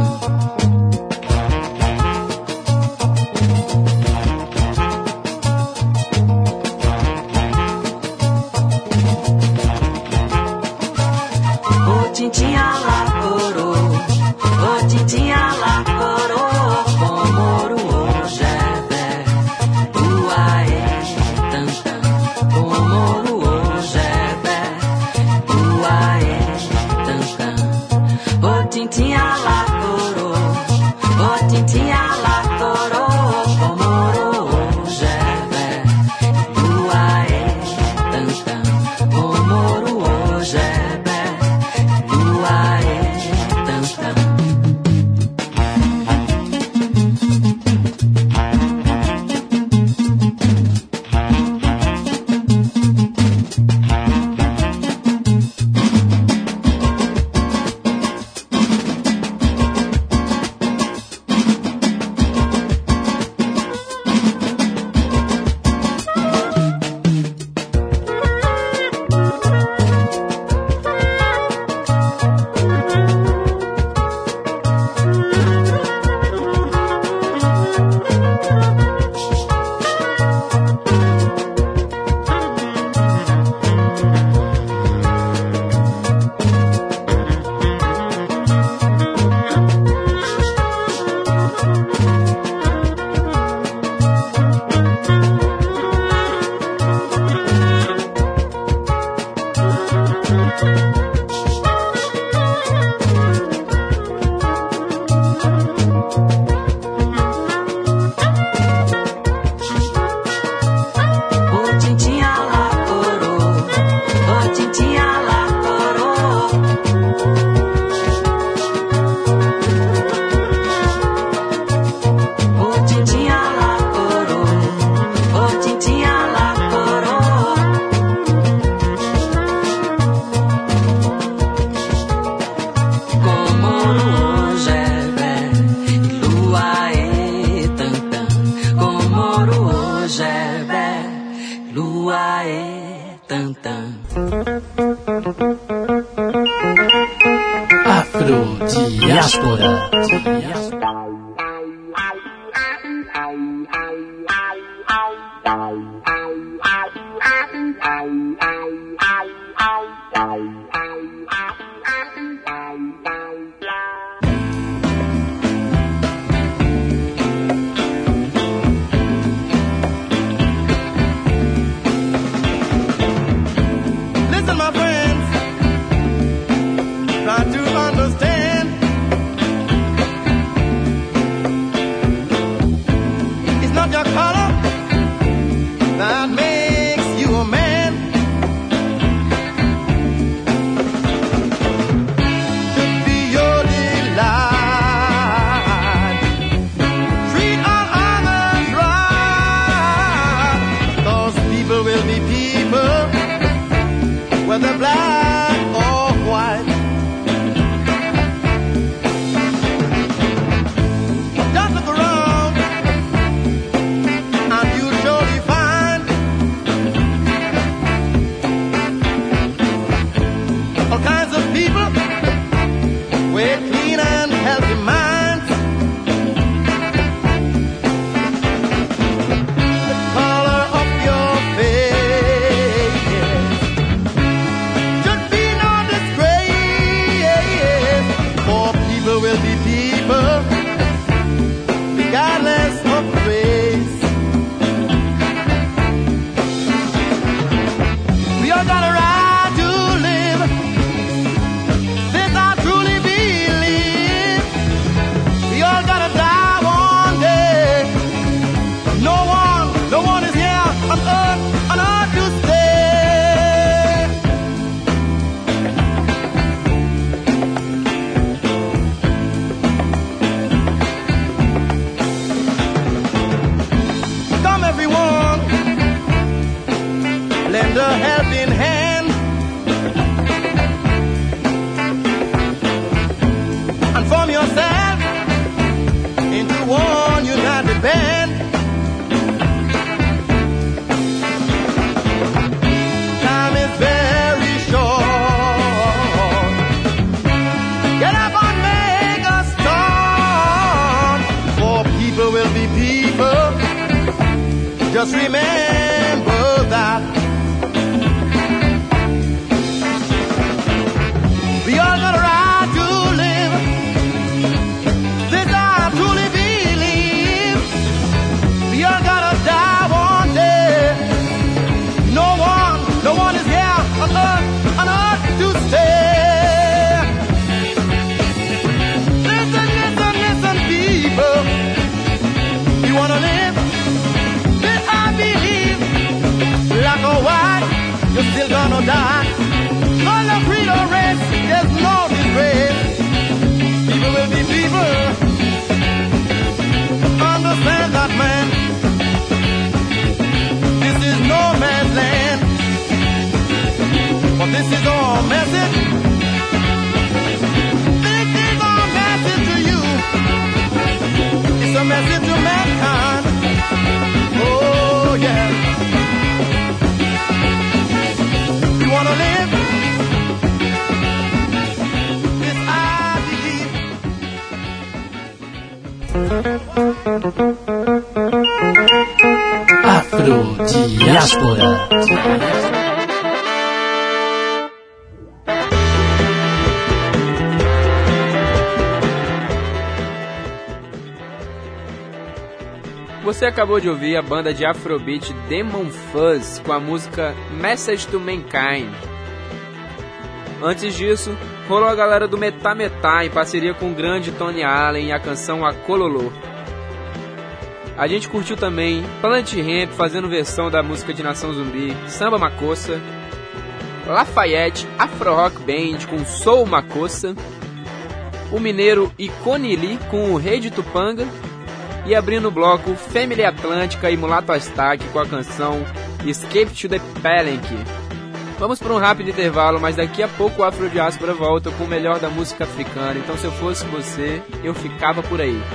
Ô tintinha lá coro, ô tintinha lá coro, com moro jebé, luai tantan, com moro jebé, luai tantan. Ô tintinha lá coro, ô tintinha lá coro, com moro jebé, luai tantan, com moro jebé, luai tantan. Afrodiáspora. Listen, my friends, try to understand. It's not your color that makes you a man. Could be your delight. Treat all others right, 'cause people will be people, whether black or white. Just look around and you'll surely find all kinds of people with clean and healthy minds. The color of your face should be no disgrace, for people will be people, regardless of race. We all got a right to live, this I truly believe. We all gotta die one day. No one, no one is here on earth, on earth to stay. Come everyone, lend a helping hand, and form yourself into one united band. Time is very short. Get up and make a start, for people will be people. Just remember that. We all got a right to live, this I truly believe. We all gotta die one day. No one, no one is here on earth, on earth to stay. Listen, listen, listen, people. You wanna live? Then I believe, black or white, you're still gonna die. Color, creed or race, there's no disgrace. People will be people. Understand that, man. This is no man's land, but this is our message. This is our message to you. It's a message to mankind. Oh yeah. You wanna live? This I believe. Afrodiáspora. Você acabou de ouvir a banda de Afrobeat Demon Fuzz com a música Message to Mankind. Antes disso, rolou a galera do Metá Metá em parceria com o grande Tony Allen e a canção Acololô. A gente curtiu também Planet Hemp fazendo versão da música de Nação Zumbi, Samba Makossa, Lafayette Afro Rock Band com Soul Makossa, o mineiro Icone Lee com o Rei de Tupanga, e abrindo o bloco Family Atlântica e Mulato Astaque com a canção Escape to the Palenque. Vamos para um rápido intervalo, mas daqui a pouco o Afrodiáspora volta com o melhor da música africana. Então, se eu fosse você, eu ficava por aí.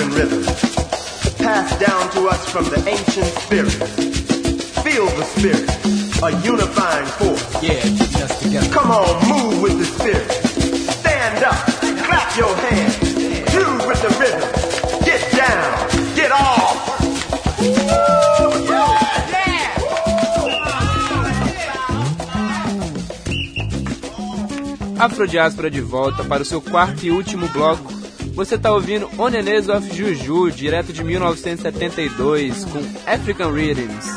African rhythm, passed down to us from the ancient spirit. Feel the spirit, a unifying force. Yeah, keeping us together. Come on, move with the spirit. Stand up, clap your hands, groove with the rhythm. Get down, get off. Afrodiáspora de volta para o seu quarto e último bloco. Você tá ouvindo Onenes of Juju, direto de mil novecentos e setenta e dois, com African Rhythms.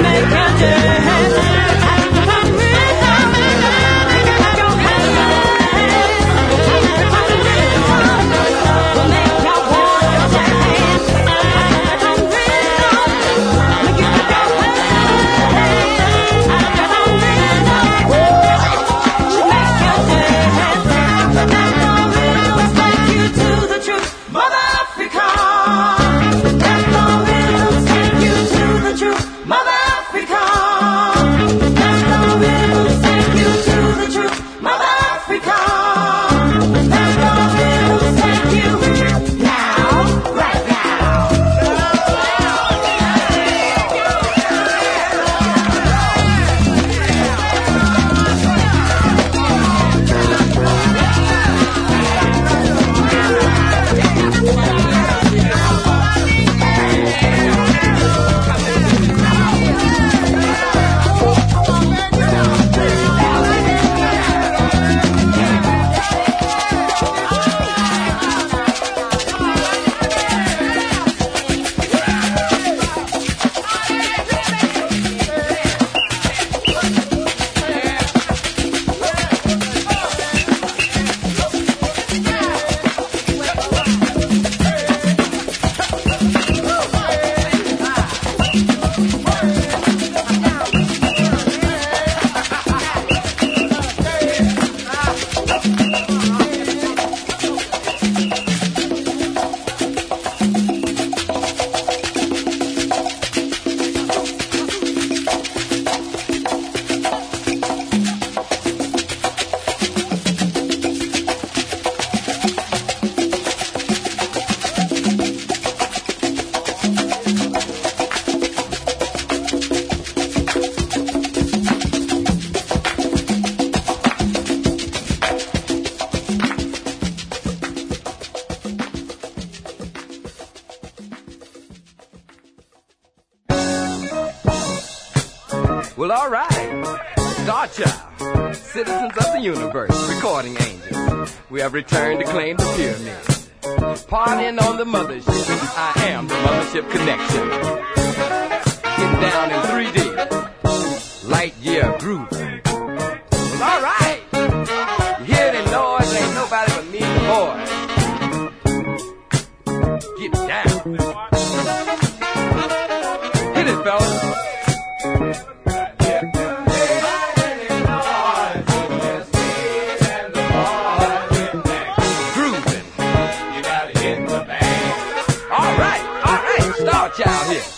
African rhythm, make you clap your hands. all right. Star Child, citizens of the universe, recording angels. We have returned to claim the pyramid. Partying on the mothership. I am the Mothership Connection. Getting down in three D. Light year groove. Well, all right. You hear the noise? Ain't nobody but me and the boys. Get down. Hit it, fellas. Child here.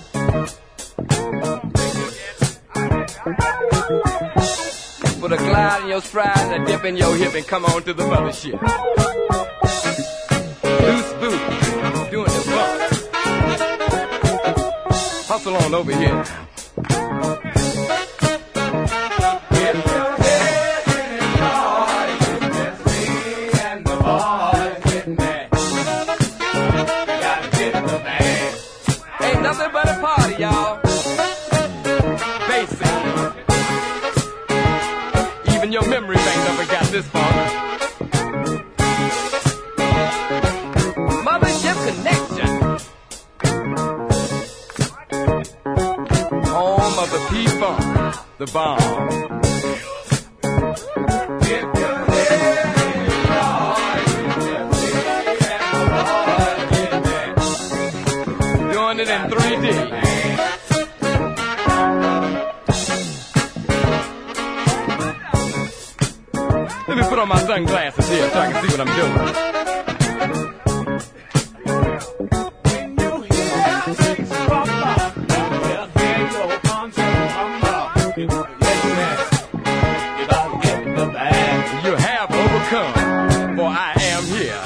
Put a glide in your stride and a dip in your hip and come on to the mothership. Loose boots, doing the bump. Hustle on over here. Nothing but a party, y'all. Basic. Even your memories ain't never got this far. Mothership Connection. Home of the P-Funk, the bomb. It in three D. Let me put on my sunglasses here so I can see what I'm doing. You have overcome, for I am here.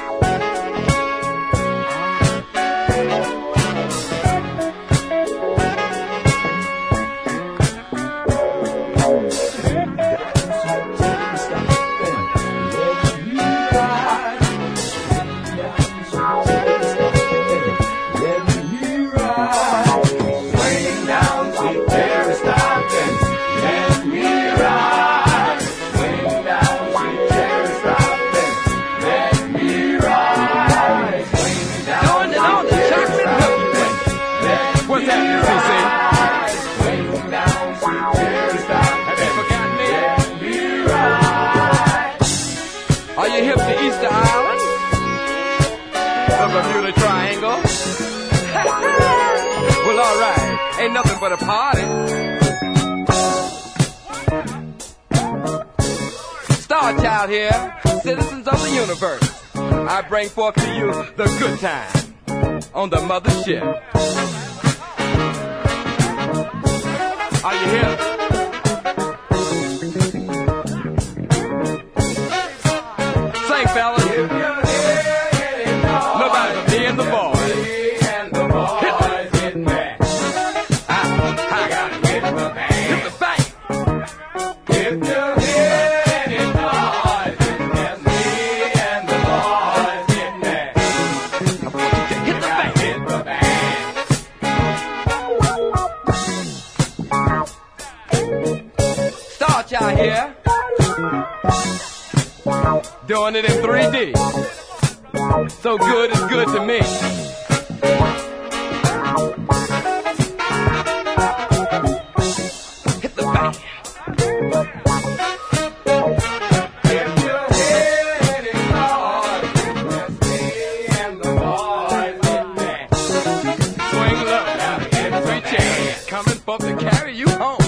Ain't nothing but a party. Star Child here, citizens of the universe. I bring forth to you the good time on the mothership. Are you here? Sing, fellas. Nobody but me and the boys. Here, doing it in three D. So good is good to me. Hit the bang. If you're hitting hard, it's me and the boys in there. Swing low, now in three chairs, coming for to carry you home.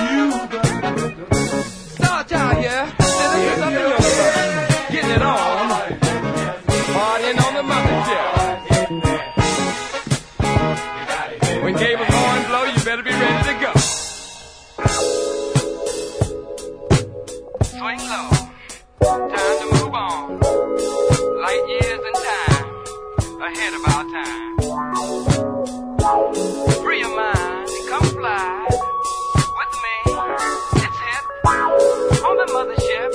Getting it on. ahead of our time. Free your mind and come fly with me. It's hip on the mothership.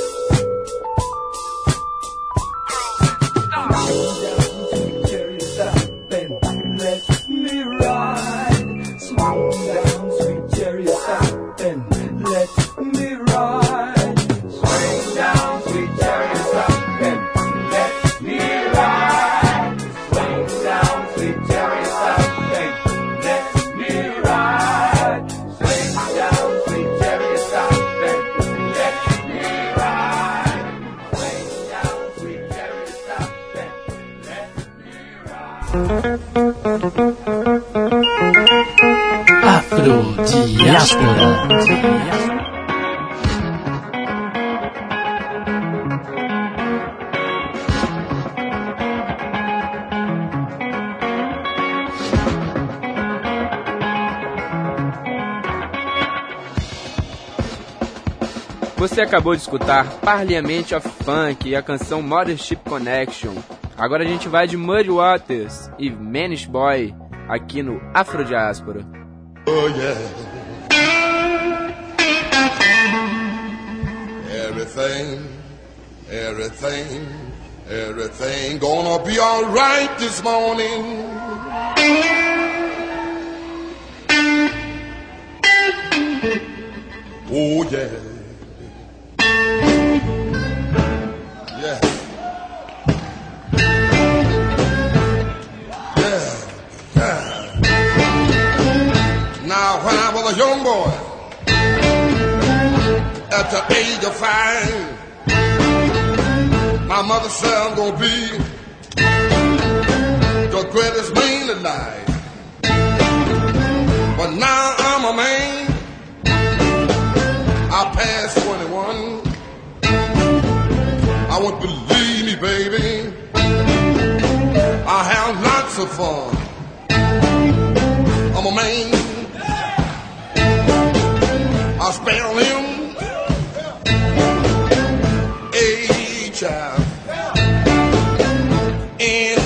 Afrodiáspora. Você acabou de escutar Parliament of Funk e a canção Mothership Connection. Agora a gente vai de Muddy Waters e Manish Boy aqui no Afrodiáspora. Oh yeah. Everything, everything, everything gonna be alright this morning. Oh yeah. Yeah. Yeah. Yeah. Now when I was a young boy, at the age of five, my mother said I'm gonna be the greatest man alive. But now I'm a man, I passed twenty-one. I won't believe me, baby, I have lots of fun. I'm a man, I spell him a child in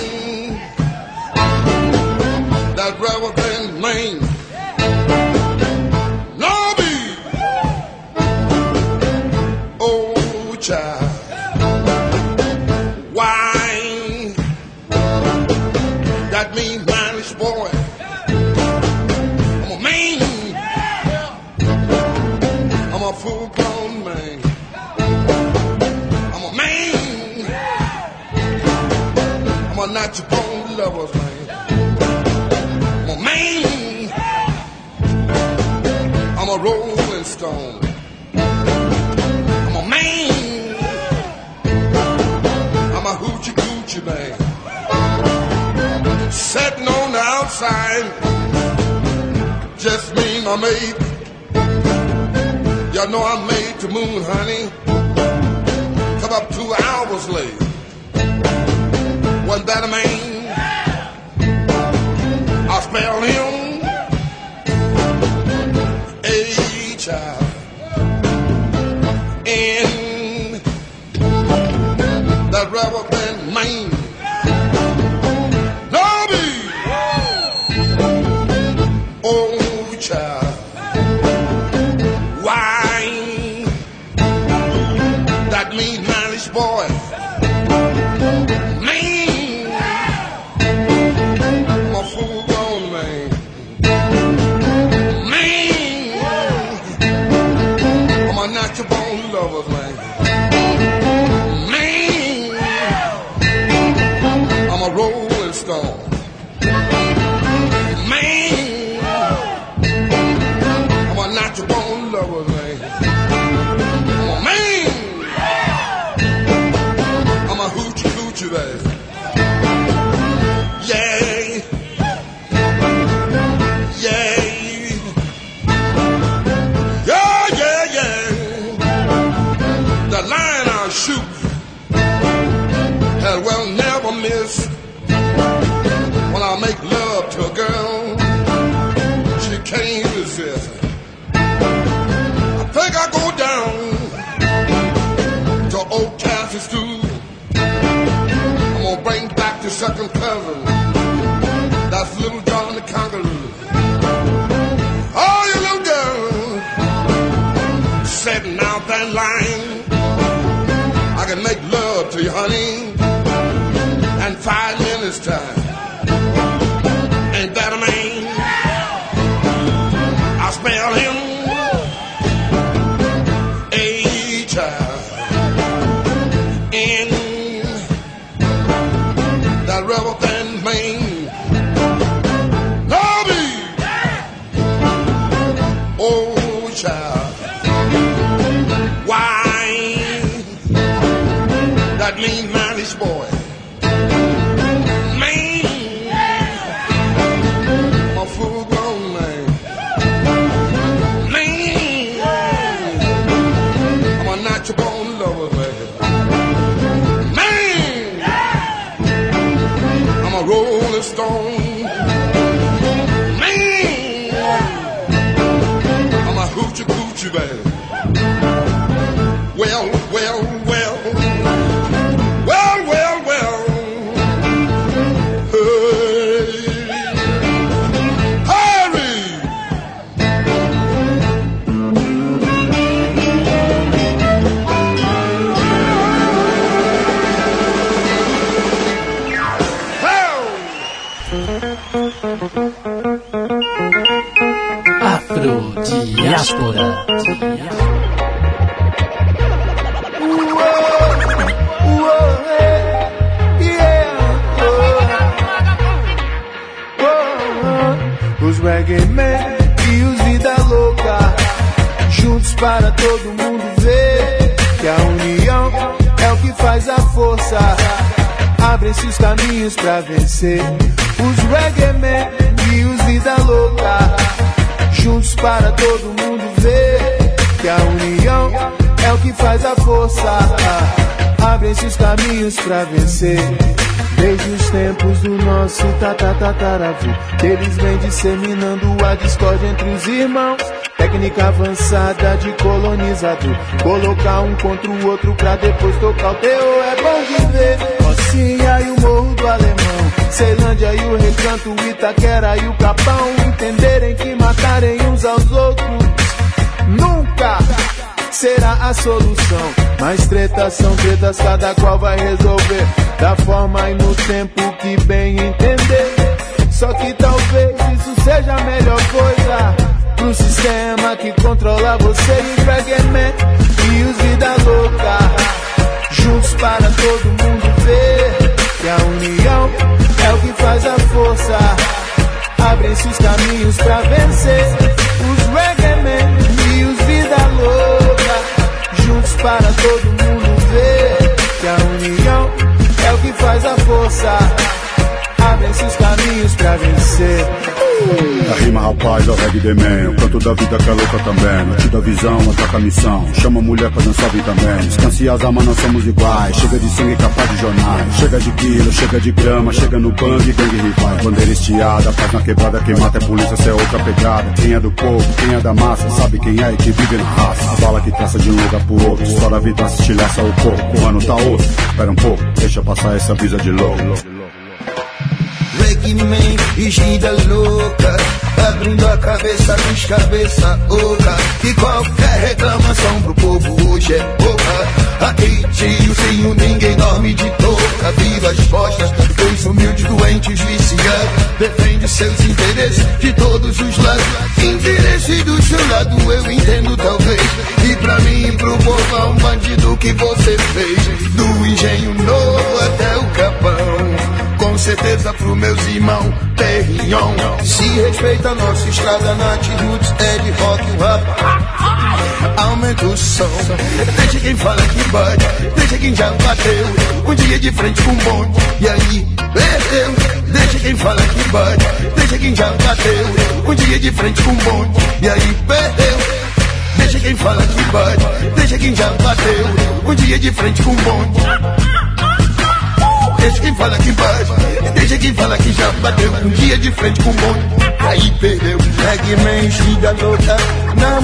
that relevant name. Lobby, oh child, why that means mannish boy. I'm a man, I'm a full-grown man. I'm a man, I'm a natural born lover's man. I'm a man, I'm a rolling stone. I'm a man, I'm a hoochie coochie man. Sitting on the outside, just me and my mate. You know I'm made to moon, honey. Come up two hours late. Wasn't that a man? I spell him a child in that rubber band man. Lobby, oh child, why that mean mannish boy? Man, I'm a full-grown man. Man, I'm a natural born lover's man. Man, I'm a rolling stone. Man, I'm a natural born lover's man. I'm a man, I'm a hoochie coochie baby. Yeah, yeah, yeah, yeah, yeah. The line I shoot had well never miss. When I make love to a girl, she can't resist. I think I go down to Old Castle Stew. I'm gonna bring back your second cousin. That's Little John the Conqueror. All you little girls setting out that line. I can make love to you, honey, in five minutes time. Ain't that a man? I spell him a child in that rebel thing Maine. Lobby, oh child, why that mean mannish boy? Man, I'm a full grown man. Man, I'm a natural born lover, baby. Man, I'm a rolling stone. Man, I'm a hoochie coochie, baby. Well, well, well. Well, well, well. Hey, hurry. Afro Diáspora. Os reggae man e os vida louca, juntos para todo mundo ver que a união é o que faz a força. Abrem-se os caminhos pra vencer. Os reggae man e os vida louca, juntos para todo mundo ver que a união é o que faz a força. Abrem-se os caminhos pra vencer. Desde os tempos do nosso tatatataravô, eles vêm disseminando a discórdia entre os irmãos. Técnica avançada de colonizador, colocar um contra o outro pra depois tocar o terror. É bom de ver Rocinha e o Morro do Alemão, Ceilândia e o Recanto, o Itaquera e o Capão entenderem que matarem uns aos outros nunca será a solução. Mas tretas são tretas, cada qual vai resolver da forma e no tempo que bem entender. Só que talvez isso seja a melhor coisa pro sistema que controla você e os reggae man e os vida louca, juntos para todo mundo ver que a união é o que faz a força. Abrem-se os caminhos pra vencer. Os reggae man e os vida louca, juntos para todo mundo ver que a união é o que faz a força. Abrem-se os caminhos pra vencer. A rima, rapaz, é o reggae the man. O canto da vida que é louca também. Não te dá visão, ataca a missão. Chama a mulher pra dançar bem também. Descanse as almas, nós somos iguais. Chega de sangue capaz de jornais. Chega de quilo, chega de grama. Chega no bang, gangue rival. Bandeira estiada, paz na quebrada. Quem mata é polícia, cê é outra pegada. Quem é do povo, quem é da massa, sabe quem é e que vive na raça. A bala que traça de um lugar pro outro. Estoura a vida, se estilhaça o corpo. O ano tá outro, espera um pouco, deixa passar essa brisa de louco. Reggae man e gira louca, abrindo a cabeça dos cabeça oca. E qualquer reclamação pro povo hoje é pouca. Aqui tiozinho, ninguém dorme de touca. Viva as postas dos humildes doentes viciados. Defende seus interesses de todos os lados. Interesse do seu lado eu entendo talvez. E pra mim e pro povo é um bandido que você fez. Do engenho novo até o Capão, com certeza pro meus irmãos Perignon. Se respeita a nossa estrada, Nat Roots, é de rock e rap. Aumenta o som, deixa quem fala que bate, deixa quem já bateu um dia de frente com um bonde e aí perdeu. Deixa quem fala que bate, deixa quem já bateu um dia de frente com um bonde e aí perdeu. Deixa quem fala que bate, deixa quem já bateu um dia de frente com um bonde. Deixa quem fala que bate, deixa quem fala que já bateu um dia de frente com um bonde, aí perdeu. Reggae man, vida louca, na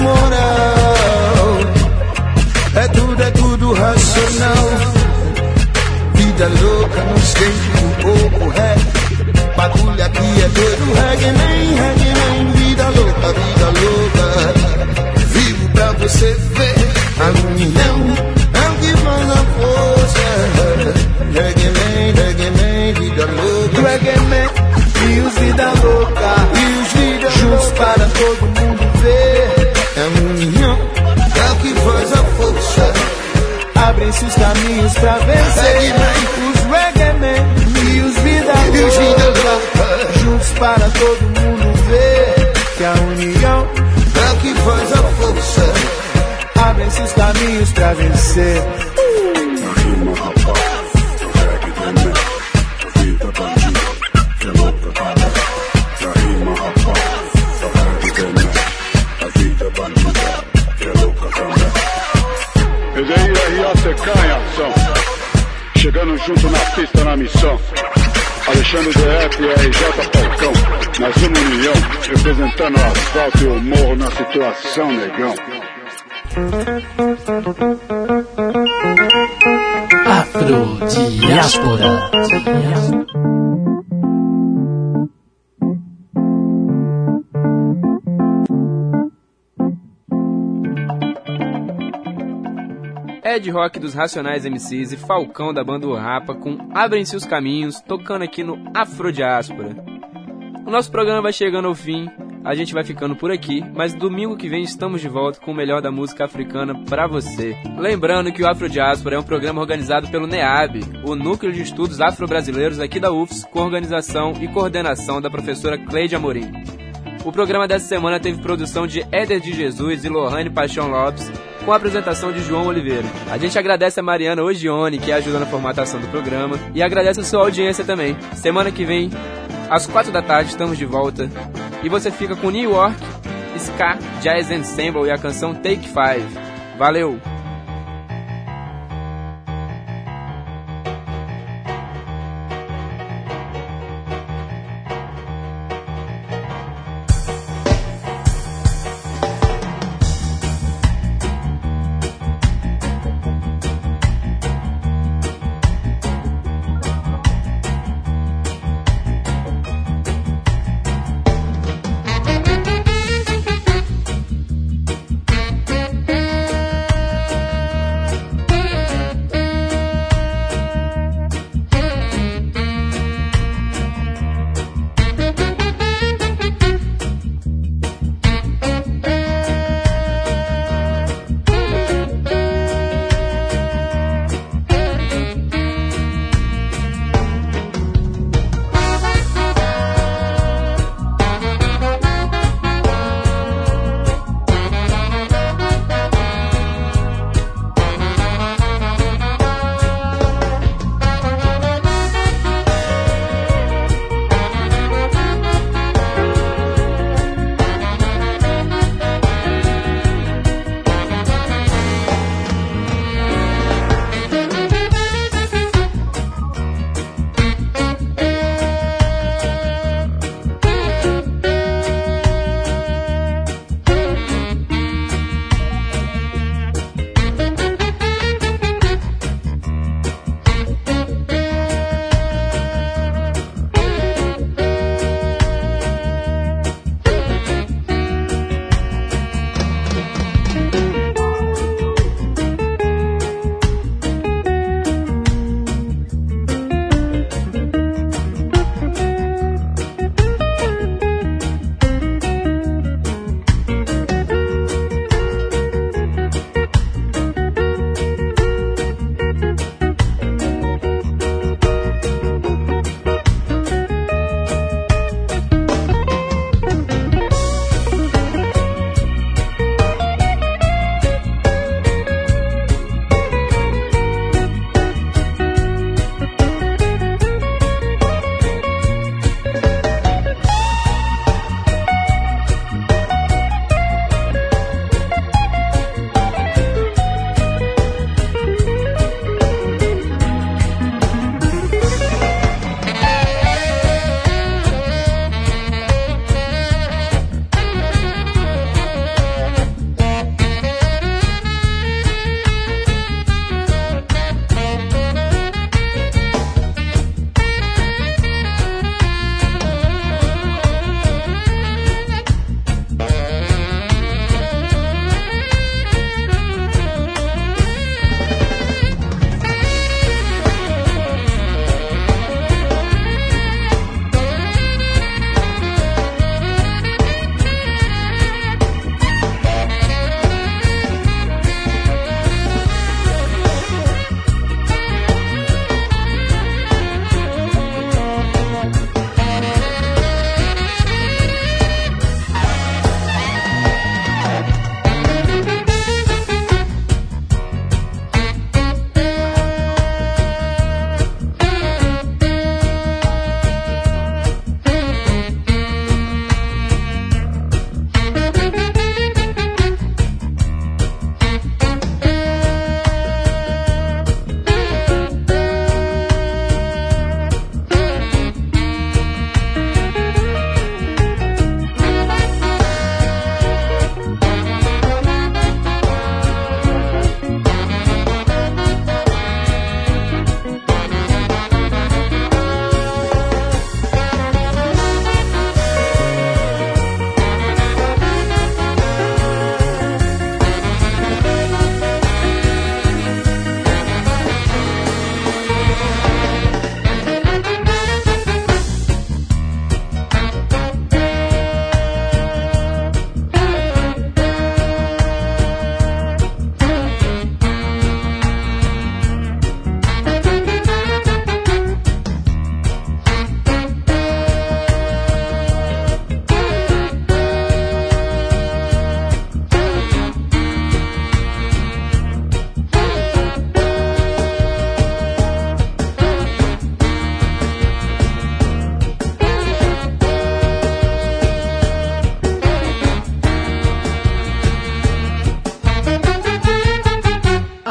moral, é tudo, é tudo racional. vida louca no skate do povo rap. Bagulho aqui é doido, reggae man, reggae man. Vida louca, vida louca. Vivo pra você ver a união, é o que manda a força. Reggae man, reggae man, vida louca. Reggae man e os vida louca, e os vida juntos para todo mundo ver. É a união, é o que faz a força. Abrem-se os caminhos pra vencer. Os reggae man e os vida louca, juntos para todo mundo ver. Que a união é o que faz a força. Abrem-se os caminhos pra vencer. Na rima, rapaz, reggae man, vida bandida, que é louca cara. Na rima, rapaz, reggae man, a vida bandida, que é louca também. Esse aí é R A C K em ação, chegando junto na pista na missão. Alexandre D F e R J Falcão, mais uma união, representando o asfalto e o morro na situação, negão. Afrodiáspora. Ed Rock dos Racionais M Cs e Falcão da banda O Rapa com Abrem-se os Caminhos, tocando aqui no Afrodiáspora. O nosso programa vai chegando ao fim, a gente vai ficando por aqui, mas domingo que vem estamos de volta com o melhor da música africana pra você. Lembrando que o Afrodiáspora é um programa organizado pelo NEAB, o Núcleo de Estudos Afro-Brasileiros aqui da U F S, com organização e coordenação da professora Cleide Amorim. O programa dessa semana teve produção de Éder de Jesus e Lohane Paixão Lopes, com a apresentação de João Oliveira. A gente agradece a Mariana Ogione, que ajuda na formatação do programa, e agradece a sua audiência também. Semana que vem, às quatro da tarde, estamos de volta. E você fica com New York, Ska, Jazz Ensemble e a canção Take Five. Valeu!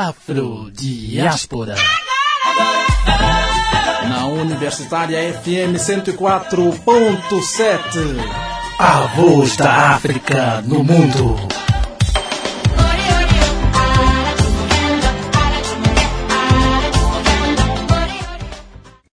Afrodiáspora. Na Universitária F M cento e quatro ponto sete. A voz da África no mundo.